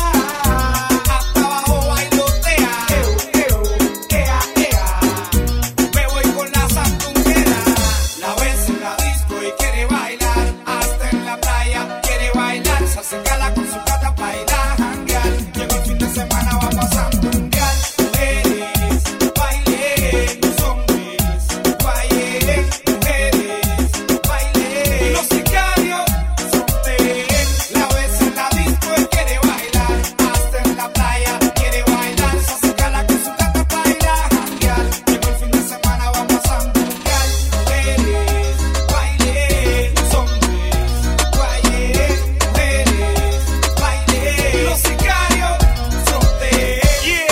Speaker 17: Hasta abajo bailotea. Eo, eo, ea, ea. Me voy con la sandunguera. La ves en la disco y quiere bailar. Hasta en la playa quiere bailar. Se acerca la con su gata para ir a janguear. Llegó el fin de semana, vamos a sandunguear. Mujeres, baile, los hombres, baile, mujeres, baile. Los sicarios son ustedes. La ves en la disco y quiere bailar. Hasta en la playa quiere bailar. Se acerca la con su gata para ir a janguear. Llegó el fin de semana, vamos a sandunguear. Mujeres, baile, los hombres, baile, mujeres, baile. Los sicarios son ustedes.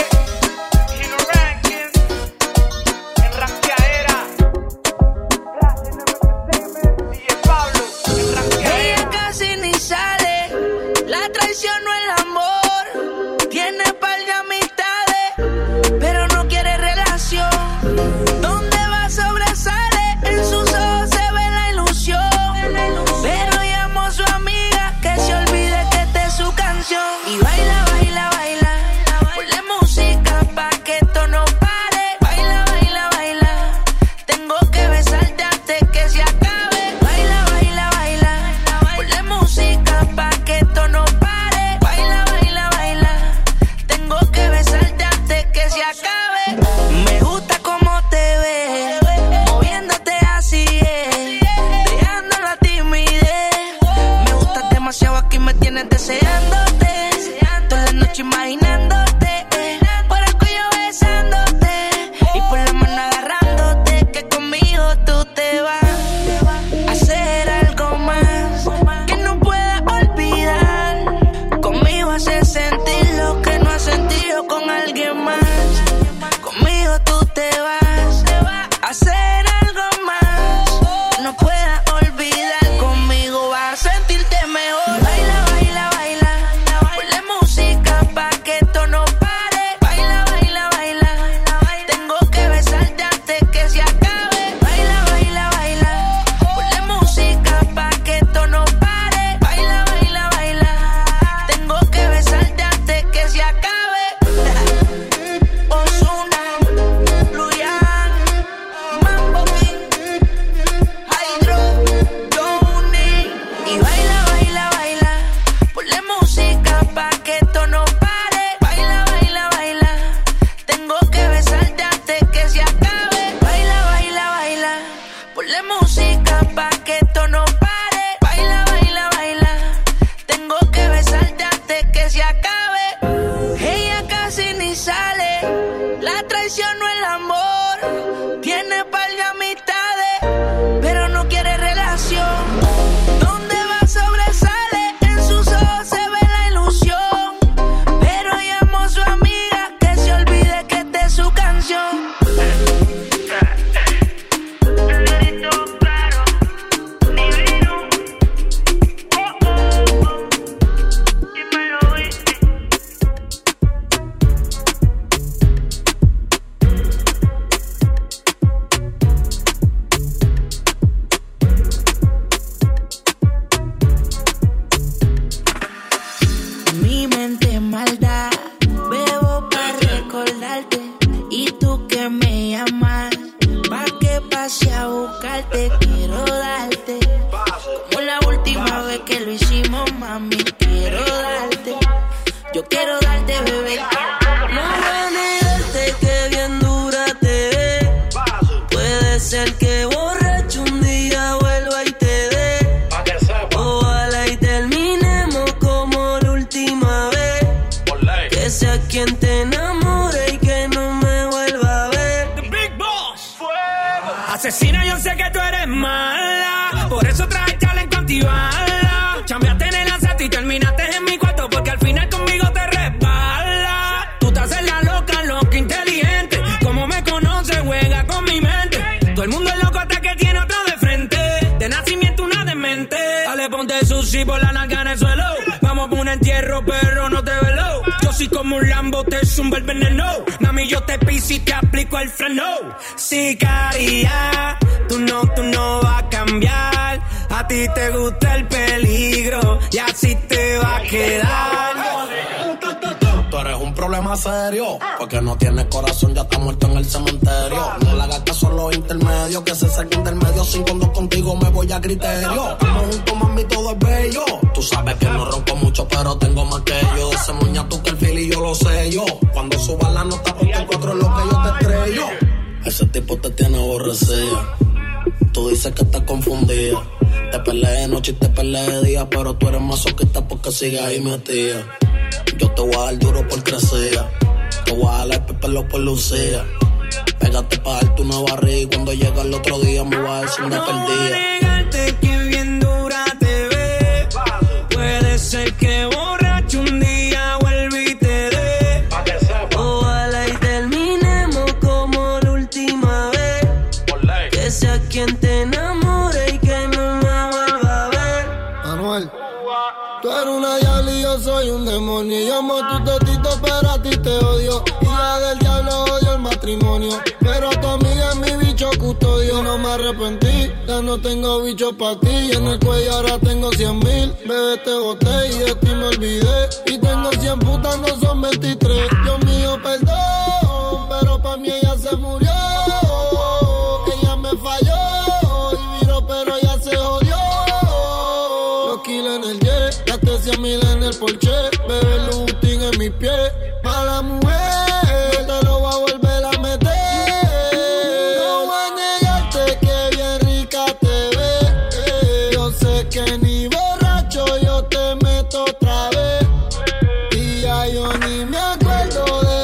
Speaker 18: alguien más. Conmigo tú te vas a hacer algo más. No puedas olvidar, conmigo vas a sentirte mejor. Baila, baila, baila, ponle música pa' que esto no pare. Baila, baila, baila, tengo que besarte antes que se acabe. Baila, baila, baila, ponle música pa' que esto no pare. Baila, baila, baila, tengo que besarte antes que se acabe. Ozuna, Luyan, Mambo King, Hydro, Johnny. Y baila, baila, baila, ponle música pa' que esto no pare. Baila, baila, baila, tengo que besarte antes que se acabe. Baila, baila, baila, ponle música pa' que esto no pare. Baila, baila, baila, tengo que besarte antes que se acabe. Ella casi ni sale, la traición no el amor. Tiene par de amistades, pero no quiere relación. Donde va sobresale, en sus ojos se ve la ilusión. Pero llamó a su amiga que se olvide que esta es su canción. Mi mente maldad, bebo para recordarte. Y tú que me llamas, pa' que pase a buscarte. Quiero darte, como la última vez que lo hicimos, mami. Quiero darte, yo quiero darte, bebé. No voy a negarte que bien dura te ve. Puede ser que borracho un día vuelva y te dé. Ojalá y terminemos como la última vez. Que sea quien te enamore y que no me vuelva a ver.
Speaker 19: The Big Boss. Asesina, yo sé que tú eres mala, por eso traje chaleco antibala. Chambeaste en el asalto y terminaste en mi cuarto, porque al final conmigo te resbala. Tú te haces la loca, loca, inteligente. Como me conoces, juega con mi mente. Todo el mundo es loco hasta que tiene otro de frente. De nacimiento una demente. Dale, ponte sushi por la nalga en el suelo. Vamos por un entierro, pero no te velo. Yo soy como un Lambo, te zumba el veneno. Mami, yo te piso y te aplico el freno. Sicaria, tú no, tú no vas a cambiar. A ti te gusta el peligro y así te va a quedar.
Speaker 10: Tú eres un problema serio, porque no tienes corazón, ya está muerto en el cementerio. No le hagas caso a los intermedios, que se saquen del medio. Sin cuando contigo me voy a criterio. Estamos juntos, mami, todo es bello. Tú sabes que no ronco mucho, pero tengo más que yo. Ese moña tú que el fili yo lo sé yo. Cuando suba la nota, ponte el cuatro es lo que yo te estrello. Ese tipo te tiene aborrecida. Tú dices que estás confundida. Te peleé de noche y te peleé de día, pero tú eres masoquista porque sigues ahí metida. Yo te voy a dar duro por crecer. Te voy a dar el pepelo por lucía. Pégate pa' darte una barriga y cuando llega el otro día me voy a decir una perdida.
Speaker 19: No voy a negarte que bien dura te ve. Puede ser que borracho un día vuelva y te dé.
Speaker 18: Ojalá y terminemos como la última vez. Que sea quien te enamore y que no me vuelva a ver.
Speaker 4: Manuel, tú eres una diabla y yo soy un demonio. Y amo tu totito, pero a ti te odio. Hija del diablo, odio el matrimonio. Pero tu amiga es mi bicho custodio. No me arrepentí, ya no tengo bicho pa' ti. Y en el cuello ahora tengo cien mil. Bebé, te boté y de ti me olvidé. Y tengo cien putas, no son veintitrés. Dios mío, perdón, pero pa' mí ella se murió. Ella me falló y viró, pero ella se jodió. Los kilos en el jet, gasté cien mil en el Porsche. Bebé, Lutin en mis pies. Pa' la mujer, no te lo voy a volver a meter. No voy a negarte que bien rica te ves. Yo sé que ni borracho yo te meto otra vez. Y ya yo ni me acuerdo de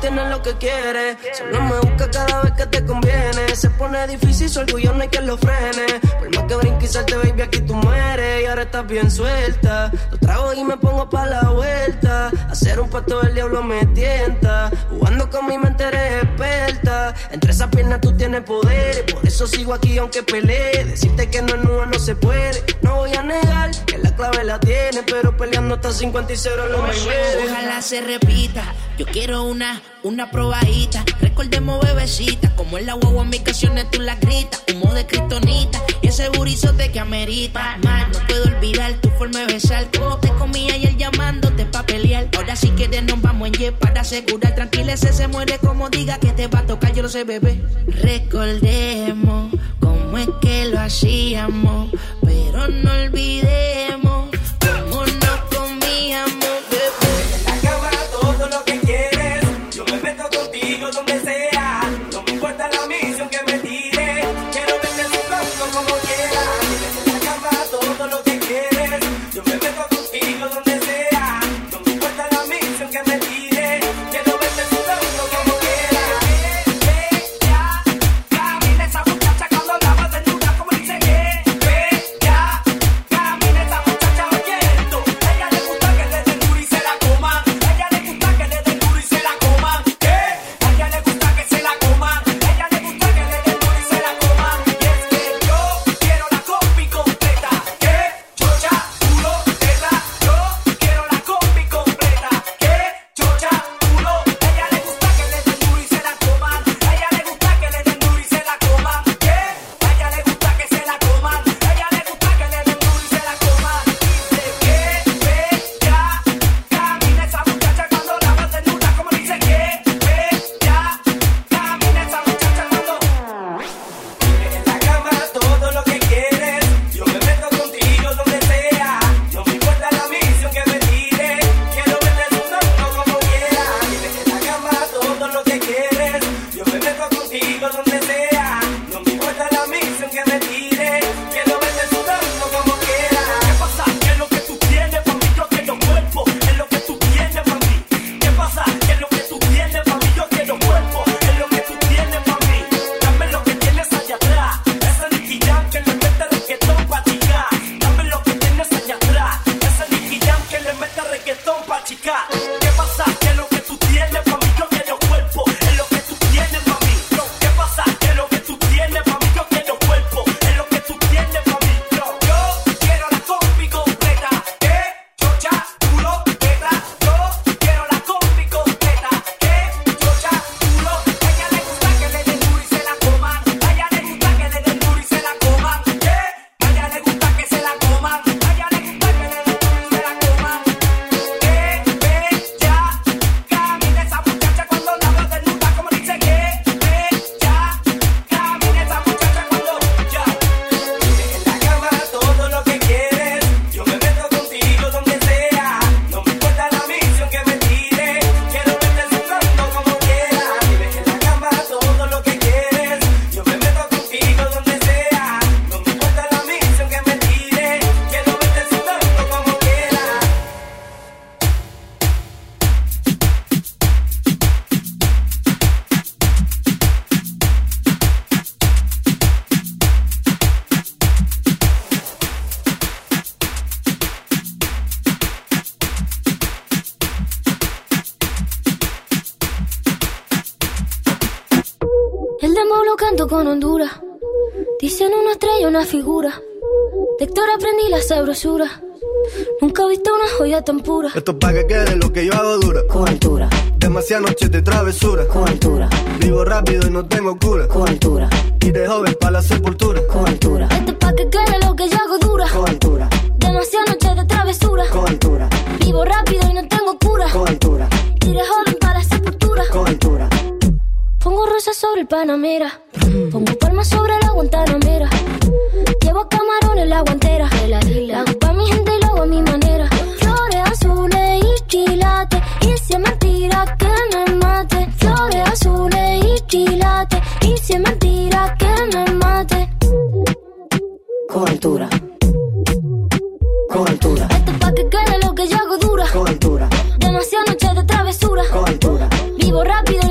Speaker 18: tienes lo que quieres. Solo me busca cada vez que te conviene. Se pone difícil, su orgullo no hay que lo frene. Por más que brinque y salte, baby, aquí tú mueres. Y ahora estás bien suelta. Lo trago y me pongo pa' la vuelta. Hacer un pacto del diablo me tienta. Jugando con mi mente eres experta. Entre esas piernas tú tienes poder. Por eso sigo aquí aunque pelee. Decirte que no es nueva no se puede. No voy a negar que la clave la tiene, pero peleando hasta cincuenta y cero lo me muere.
Speaker 20: Ojalá se repita. Yo quiero una, una probadita. Recordemos bebecita. Como en la guagua en mis canciones tú la gritas. Humo de kriptonita y ese burizote que amerita. Mal, no puedo olvidar tu forma de besar. Como te comía ayer llamándote pa' pelear. Ahora si quieres nos vamos en jet para asegurar. Tranquila, ese se muere como diga que te va a tocar. Yo lo sé, bebé. Recordemos cómo es que lo hacíamos, pero no olvidemos cómo nos comíamos, bebé.
Speaker 2: En la cama todo lo que quieres. Yo me meto contigo donde sea. No me importa la misión que me tire. Quiero verte sudando como quieras. En la cama todo lo que quieres. Yo me meto contigo donde sea. No me importa la misión que me tire. Quiero verte sudando como quieras. Bella, camina esa muchacha cuando la vas desnuda como dice que. Bella, camina esa muchacha oyendo. Ella le gusta que le den duro y se la coman. Ella le gusta que le den duro y se la coman. ¿Qué? A ella le gusta que se la coman. Ella le gusta que le den duro y se la coman. Y es que yo quiero la combi completa. ¿Qué? Chocha, culo, teta. Yo quiero la combi completa. ¿Qué? Chocha, culo. Ella le gusta que le den duro y se la coman. Ella le gusta que le den duro y se la coman. ¿Qué? A ella le gusta que se la coman. Ella le gusta que le den duro y se la coman. Dice que bella, camina esa muchacha cuando la vas desnuda como dice que. Bella, camina esa muchacha cuando. En la cama todo lo que quieres. Yo me meto contigo donde sea. No me importa la misión que me tire. Quiero verte sudando como quieras. En la cama todo lo que quieres. Yo me meto contigo donde sea. No me importa la misión que me tire. Quiero verte sudando como quieras. ¿Qué pasa? ¿Qué es lo que tú tienes pa' mí? Yo quiero cuerpo. Es lo que tú tienes pa' mí. ¿Qué pasa? ¿Qué es lo que tú tienes pa' mí? Yo quiero cuerpo. Es lo que tú tienes pa' mí. Dame lo que tienes allá atrás. Ese Nicky Jam que le mete reggaetón pa' chicar. Dame lo que tienes allá atrás. Ese Nicky Jam que le mete reggaetón pa' chicar. ¿Qué pasa? ¿Qué es lo que tú tienes pa' mí? Yo quiero cuerpo. Es lo que tú tienes pa' mí. ¿Qué pasa? ¿Qué es lo que tú tienes pa' mí? Yo quiero cuerpo. Es lo que tú tienes pa' mí. Yo, yo quiero la combi completa. ¿Qué? Chocha, culo, teta. Yo quiero la combi completa. ¿Qué? Chocha, culo. A ella le gusta que le den duro y se la coman. A ella le gusta que le den duro y se la coman. ¿Qué? A ella le gusta que se la coman. A ella le gusta que le den duro y se la coman. ¿Qué? Bella, camina esa muchacha cuando la vas desnuda como dice que. Bella, camina esa muchacha cuando ya. En la cama todo lo que quieres. Yo me meto contigo donde sea. No me importa la misión que me tire. Quiero verte sudando como quieras. En la cama todo lo que quieres. Yo me meto contigo donde sea. No me importa la misión que me tire. Quiero verte sudando como quieras.
Speaker 21: El demo lo canto con Honduras. Dicen una estrella, una figura. De Héctor aprendí la sabrosura. Nunca he visto una joya tan pura.
Speaker 22: Esto es pa' que quede lo que yo hago dura.
Speaker 21: Con altura.
Speaker 22: Demasiadas noches de travesura.
Speaker 21: Con altura.
Speaker 22: Vivo rápido y no tengo cura.
Speaker 21: Con altura.
Speaker 22: Y de joven pa' la sepultura.
Speaker 21: Con altura. Esto es pa' que quede lo que yo hago dura.
Speaker 22: Con altura.
Speaker 21: Demasiadas noches de travesura.
Speaker 22: Con altura.
Speaker 21: Vivo rápido y no tengo cura.
Speaker 22: Con altura.
Speaker 21: Y de joven para la sepultura.
Speaker 22: Con altura.
Speaker 21: Pongo rosas sobre el Panamera. Pongo palmas sobre la Guantanamera. Llevo camarones en la guantera. La hago pa' mi gente y lo hago a mi manera. Flores azules y quilates. Y si es mentira que me mate. Flores azules y quilates. Y si es mentira que me mate. Con altura. Con altura. Esto es pa' que quede lo que yo hago dura.
Speaker 22: Con altura.
Speaker 21: Demasiadas noches de travesura.
Speaker 22: Con altura.
Speaker 21: Vivo rápido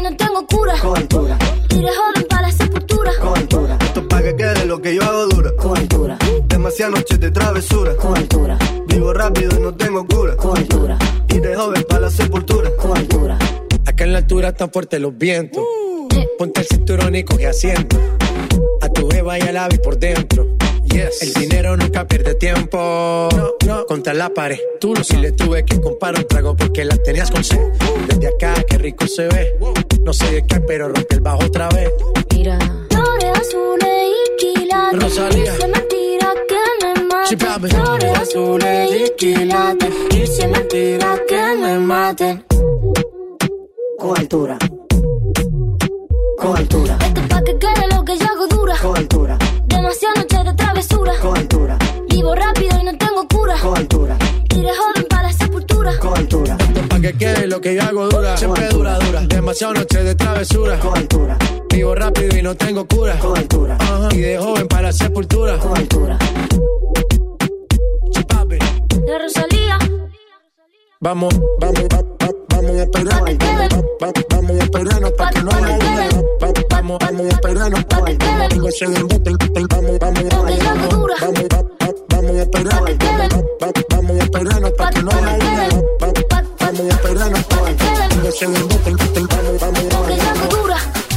Speaker 22: que yo hago dura.
Speaker 1: Cobertura.
Speaker 22: Demasiadas noches de travesura.
Speaker 1: Cobertura.
Speaker 22: Vivo rápido y no tengo cura.
Speaker 1: Cobertura.
Speaker 22: Y de joven para la sepultura.
Speaker 1: Cobertura.
Speaker 6: Acá en la altura están fuertes los vientos. Uh. Ponte el cinturón y coge asiento. A tu beba y al ave por dentro. Yes. El dinero nunca pierde tiempo. No, no. Contra la pared. Tú no. Si le tuve que comprar un trago porque las tenías con sed. Desde acá, qué rico se ve. No sé de qué, pero rompe el bajo otra vez.
Speaker 21: Mira. Flores azules y quilates.
Speaker 6: Rosalía.
Speaker 21: Y se me tira que me maten.
Speaker 6: Flores
Speaker 21: azules y quilates. Y se me tira que me maten.
Speaker 1: Cobertura. Cobertura.
Speaker 21: Esto es pa' que quede lo que yo hago dura.
Speaker 1: Cobertura.
Speaker 21: Demasiadas noches de travesura.
Speaker 1: Cobertura.
Speaker 21: Vivo rápido y no tengo cura.
Speaker 1: Cobertura.
Speaker 21: Iré joven para la sepultura.
Speaker 1: Cobertura.
Speaker 6: Esto es pa' que quede lo que yo hago dura. Siempre dura, dura. Demasiadas noches de travesura.
Speaker 1: Cobertura.
Speaker 6: Vivo rápido y no tengo cura.
Speaker 1: Cobertura.
Speaker 6: Uh-huh. Y de joven para la sepultura.
Speaker 1: Cobertura.
Speaker 6: Chipapi.
Speaker 21: De Rosalía.
Speaker 6: Vamos, vamos, vamos, vamos a esperar. Vamos a esperarnos pa' que no haya duda. Vamos, vamos a esperarnos pa' que no tengo ese embote. Vamos, vamos, vamos, vamos, vamos a esperar. Vamos a esperarnos pa' que no haya duda. Vamos a esperarnos pa' que no tengo ese embote. Vamos, vamos, vamos.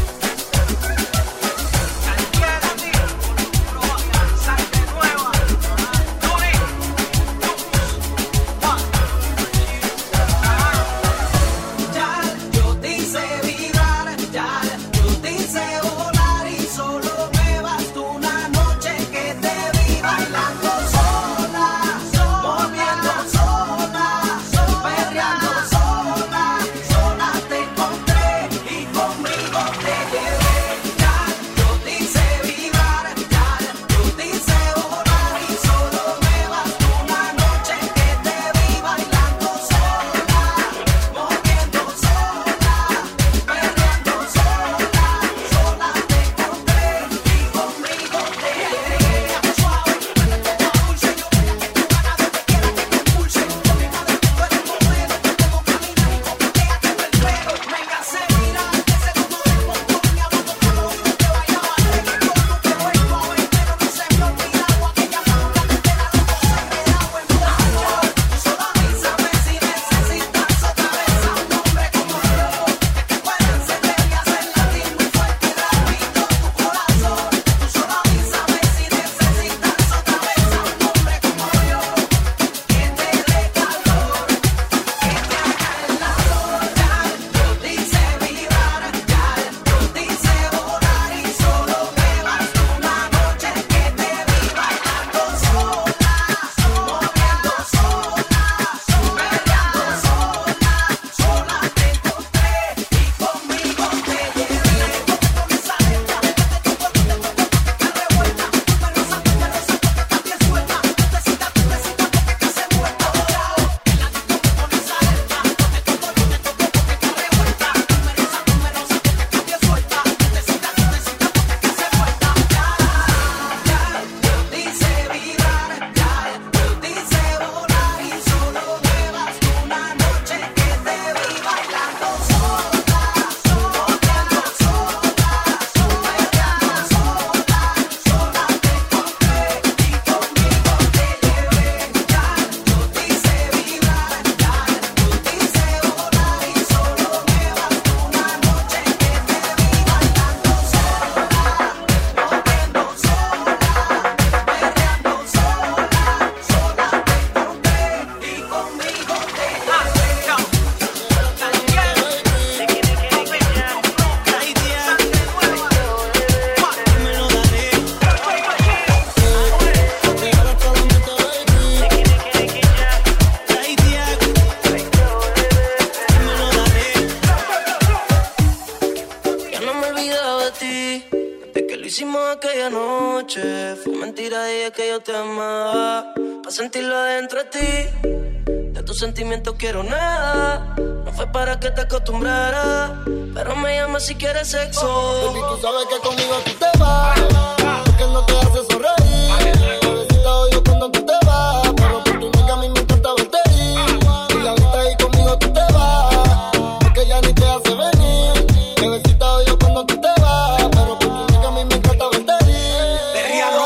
Speaker 5: aquella noche fue mentira, dije que yo te amaba. Pa' sentirlo adentro de ti, de tus sentimientos quiero nada. No fue para que te acostumbraras, pero me llamas si quieres sexo.
Speaker 4: Baby, tú sabes que conmigo tú te vas, porque no te hace sonreír. Bebecita odio cuando tú te vas, pero por tu nunca a mí me encanta verte ir. Y la vista ahí conmigo tú te vas, porque ya ni te hace venir. Bebecita odio cuando tú te vas, pero por tu nunca a mí me encanta verte ir.
Speaker 17: Perrealo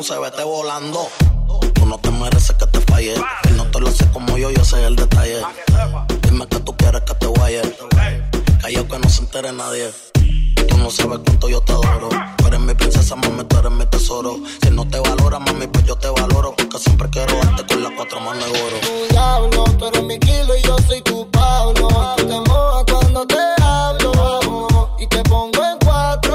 Speaker 10: Ponce, vete volando. Tú no te mereces que te falle. Él no te lo hace como yo, yo sé el detalle. Dime que tú quieres que te guaye. Callao que no se entere nadie. Tú no sabes cuánto yo te adoro. Tú eres mi princesa, mami, tú eres mi tesoro. Si no te valora, mami, pues yo te valoro. Porque siempre quiero darte con las cuatro manos de oro.
Speaker 4: Tu diablo, tú eres mi kilo y yo soy tu Pablo. Tú te mojas cuando te hablo y te pongo en cuatro.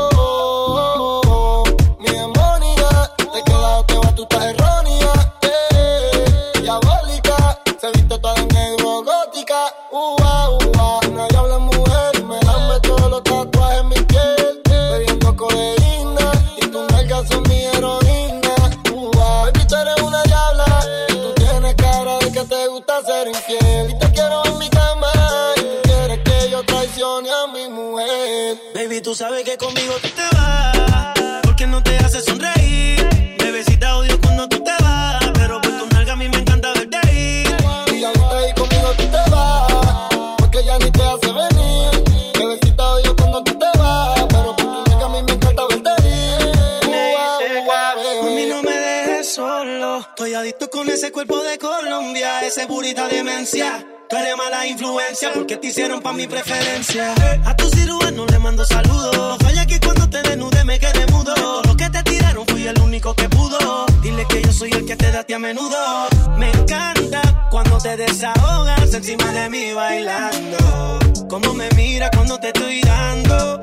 Speaker 4: Mi demonia, te quedas, te vas, tú estás errónea. Eh, diabólica, se viste toda de negro, gótica. Ua, ua, una diabla mujer y me dame todos los tatuajes en mi piel. Bebiendo codeína y tus nalgas son mi heroína. Ua, baby, tú eres una diabla y tú tienes cara de que te gusta ser infiel. Y te quiero en mi cama y tú quieres que yo traicione a mi mujer.
Speaker 2: Baby, tú sabes que conmigo tú te vas, porque no te hace sonreír. Bebecita, odio cuando tú te vas, pero por tu nalga a mí me encanta verte ir.
Speaker 4: Y ahorita ahí conmigo tú te vas, porque ya ni te hace venir. Bebecita, odio cuando tú te vas, pero por tu nalga a mí me encanta verte ir.
Speaker 2: Mami, no me dejes solo, estoy adicto con ese cuerpo de Colombia, ese burita demencia. Tú eres mala influencia porque te hicieron pa' mi preferencia. A tu cirujano le mando saludos. No falla que cuando te desnude me quedé mudo. Todo lo que te tiraron fui el único que pudo. Dile que yo soy el que te da a ti a menudo. Me encanta cuando te desahogas encima de mí bailando. Como me mira cuando te estoy dando.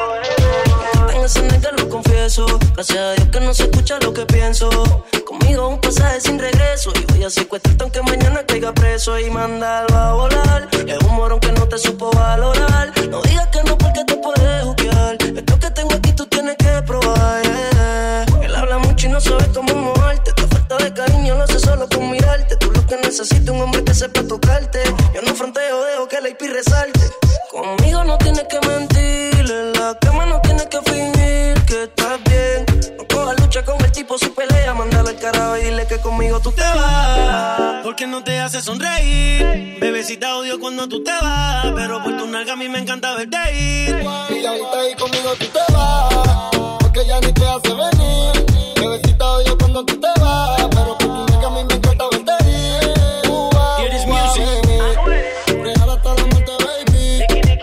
Speaker 5: En ese nega lo confieso. Gracias a Dios que no se escucha lo que pienso. Conmigo un pasaje sin regreso. Y voy a secuestrarte aunque mañana caiga preso. Y mandarlo a volar. Es un morón que no te supo valorar. No digas que no porque te puedes juzgar. Esto que tengo aquí tú tienes que probar, yeah. Él habla mucho y no sabe cómo moverte. Esta falta de cariño lo hace solo con mirarte. Tú lo que necesitas un hombre que sepa tocarte. Yo no fronteo, dejo que la I P resalte. Conmigo no tienes que mentir. En la cama no tienes que fingir que estás bien. No cojas lucha con el tipo su pelea. Mándalo al carajo y dile que conmigo tú te vas,
Speaker 2: porque no te hace sonreír. Bebecita, odio cuando tú te vas, pero por tu nalga a mí me encanta verte ir.
Speaker 4: Y ahorita ahí conmigo tú te vas, porque ya ni te hace venir. Bebecita, odio cuando tú te vas, pero por tu nalga a mí me encanta verte ir. Ua,
Speaker 2: Hear this
Speaker 4: ua,
Speaker 2: music.
Speaker 4: baby. Real hasta la muerte, baby.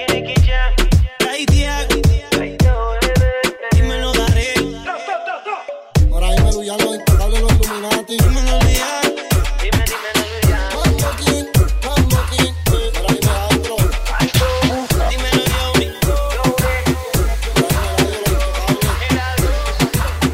Speaker 2: Ay, tía, dímelo, daré.
Speaker 4: Por ahí me luyan los imparables, los Illuminati.
Speaker 2: Dímelo, Lian.
Speaker 4: Dímelo,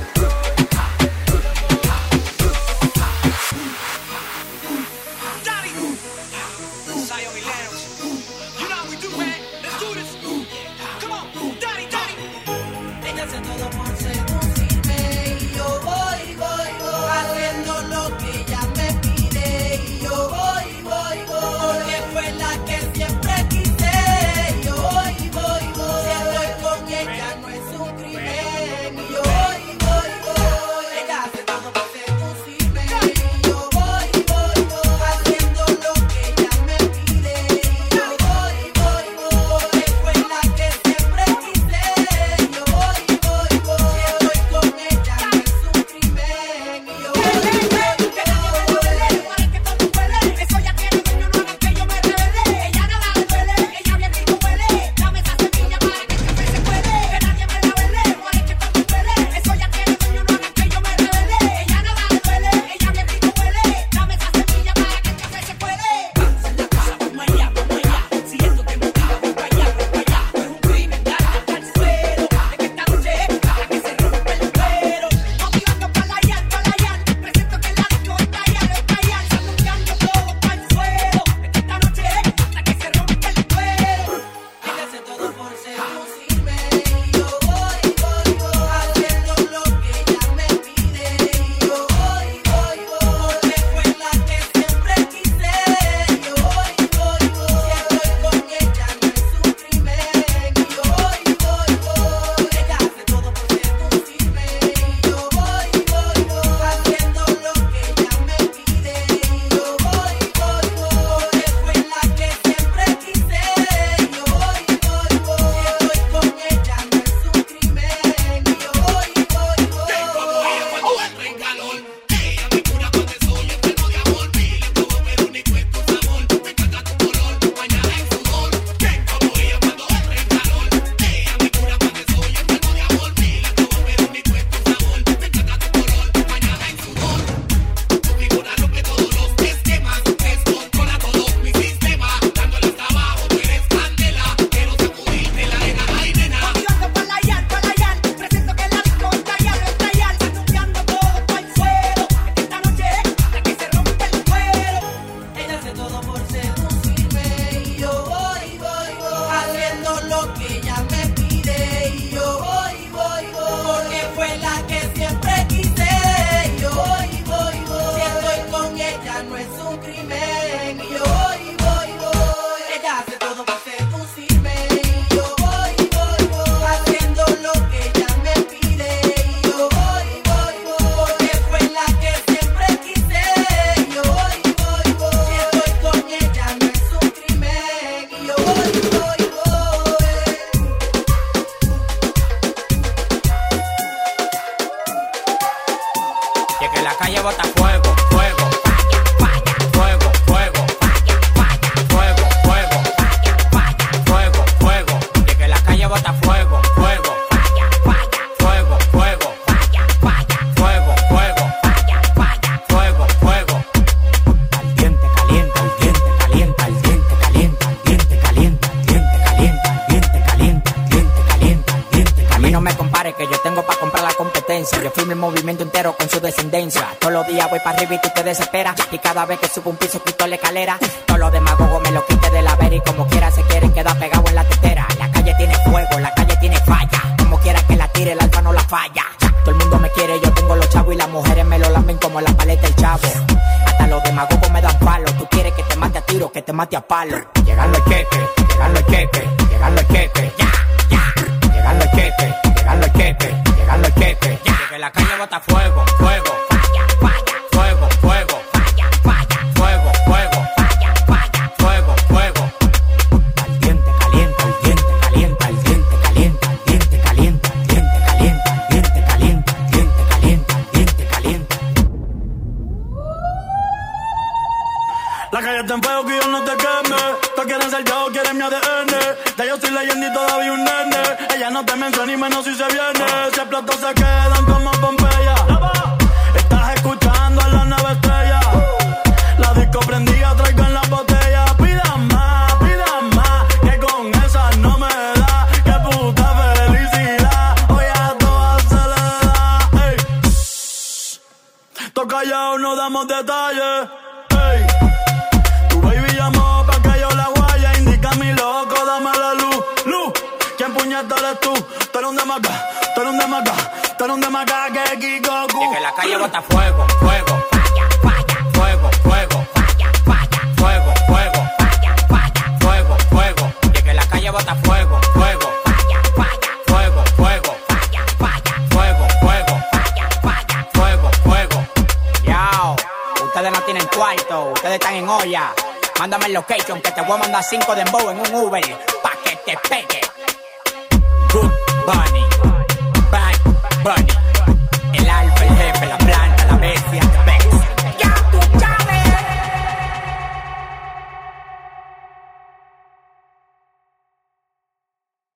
Speaker 1: calle bota fuego, fuego, fuego, fuego, fuego, fuego, fuego, fuego, de que la calle bota fuego, fuego, fuego, fuego, fuego, fuego, fuego, fuego, caliente, caliente, caliente, caliente, caliente, caliente, caliente, caliente, caliente, caliente, caliente, caliente, caliente, caliente. A mí no me compare que yo tengo pa' comprar la competencia. Yo firmo el movimiento entero con su descendencia. Todos los días voy para arriba y tú te desesperas. Y cada vez que subo un piso quito la escalera. Todos los demagogos me lo quite de la vera y como quiera se quieren quedar pegados en la tetera. La calle tiene fuego, la calle tiene falla. Como quiera que la tire, el alfa no la falla. Todo el mundo me quiere, yo tengo los chavos y las mujeres me lo lamen como la paleta del chavo. Hasta los demagogos me dan palo. Tú quieres que te mate a tiro, que te mate a palo. Llegando el queque, llegando el queque, llegando el queque, ya, ya. Llegando el queque, llegando el queque, llegando el queque, ya. Que la calle bota fuego, fuego, falla, falla, fuego, fuego, falla, falla, fuego, fuego, falla, falla, fuego, fuego. Caliente, caliente, caliente, caliente, caliente, caliente, caliente, caliente, caliente, caliente, caliente, caliente, caliente, caliente.
Speaker 11: La calle está en fuego que yo no te queme. Todos quieren ser yo, quieren mi A D N. Ya yo soy leyenda y todavía un nene. Ella no te menciona ni menos si se viene. Si explotó se quedan como Pompeya. Estás escuchando a la nave estrella. La disco prendida, traigo en la botella. Pidan más, pidan más, que con esa no me da. Que puta felicidad, hoy a todas se le da. Ey, toca callado, no damos detalles. Ey, tu baby llamó pa' que yo la guaya. Indica mi loco, dame la luz, luz. ¿Quién puñeta eres tú? Tú eres un demacá, tú eres un demacá, tú eres un demacá que Kikoku.
Speaker 1: Que la calle bota fuego, fuego, falla, falla, fuego, fuego, falla, falla, fuego, fuego, falla, falla, fuego, fuego. Que la calle bota fuego, fuego, falla, falla, fuego, fuego, falla, falla, fuego, fuego, falla, falla, fuego, fuego. Yao, ustedes no tienen cuarto, ustedes están en olla. Mándame el location que te voy a mandar cinco dembow en un Uber pa' que te pegue. Good Bunny.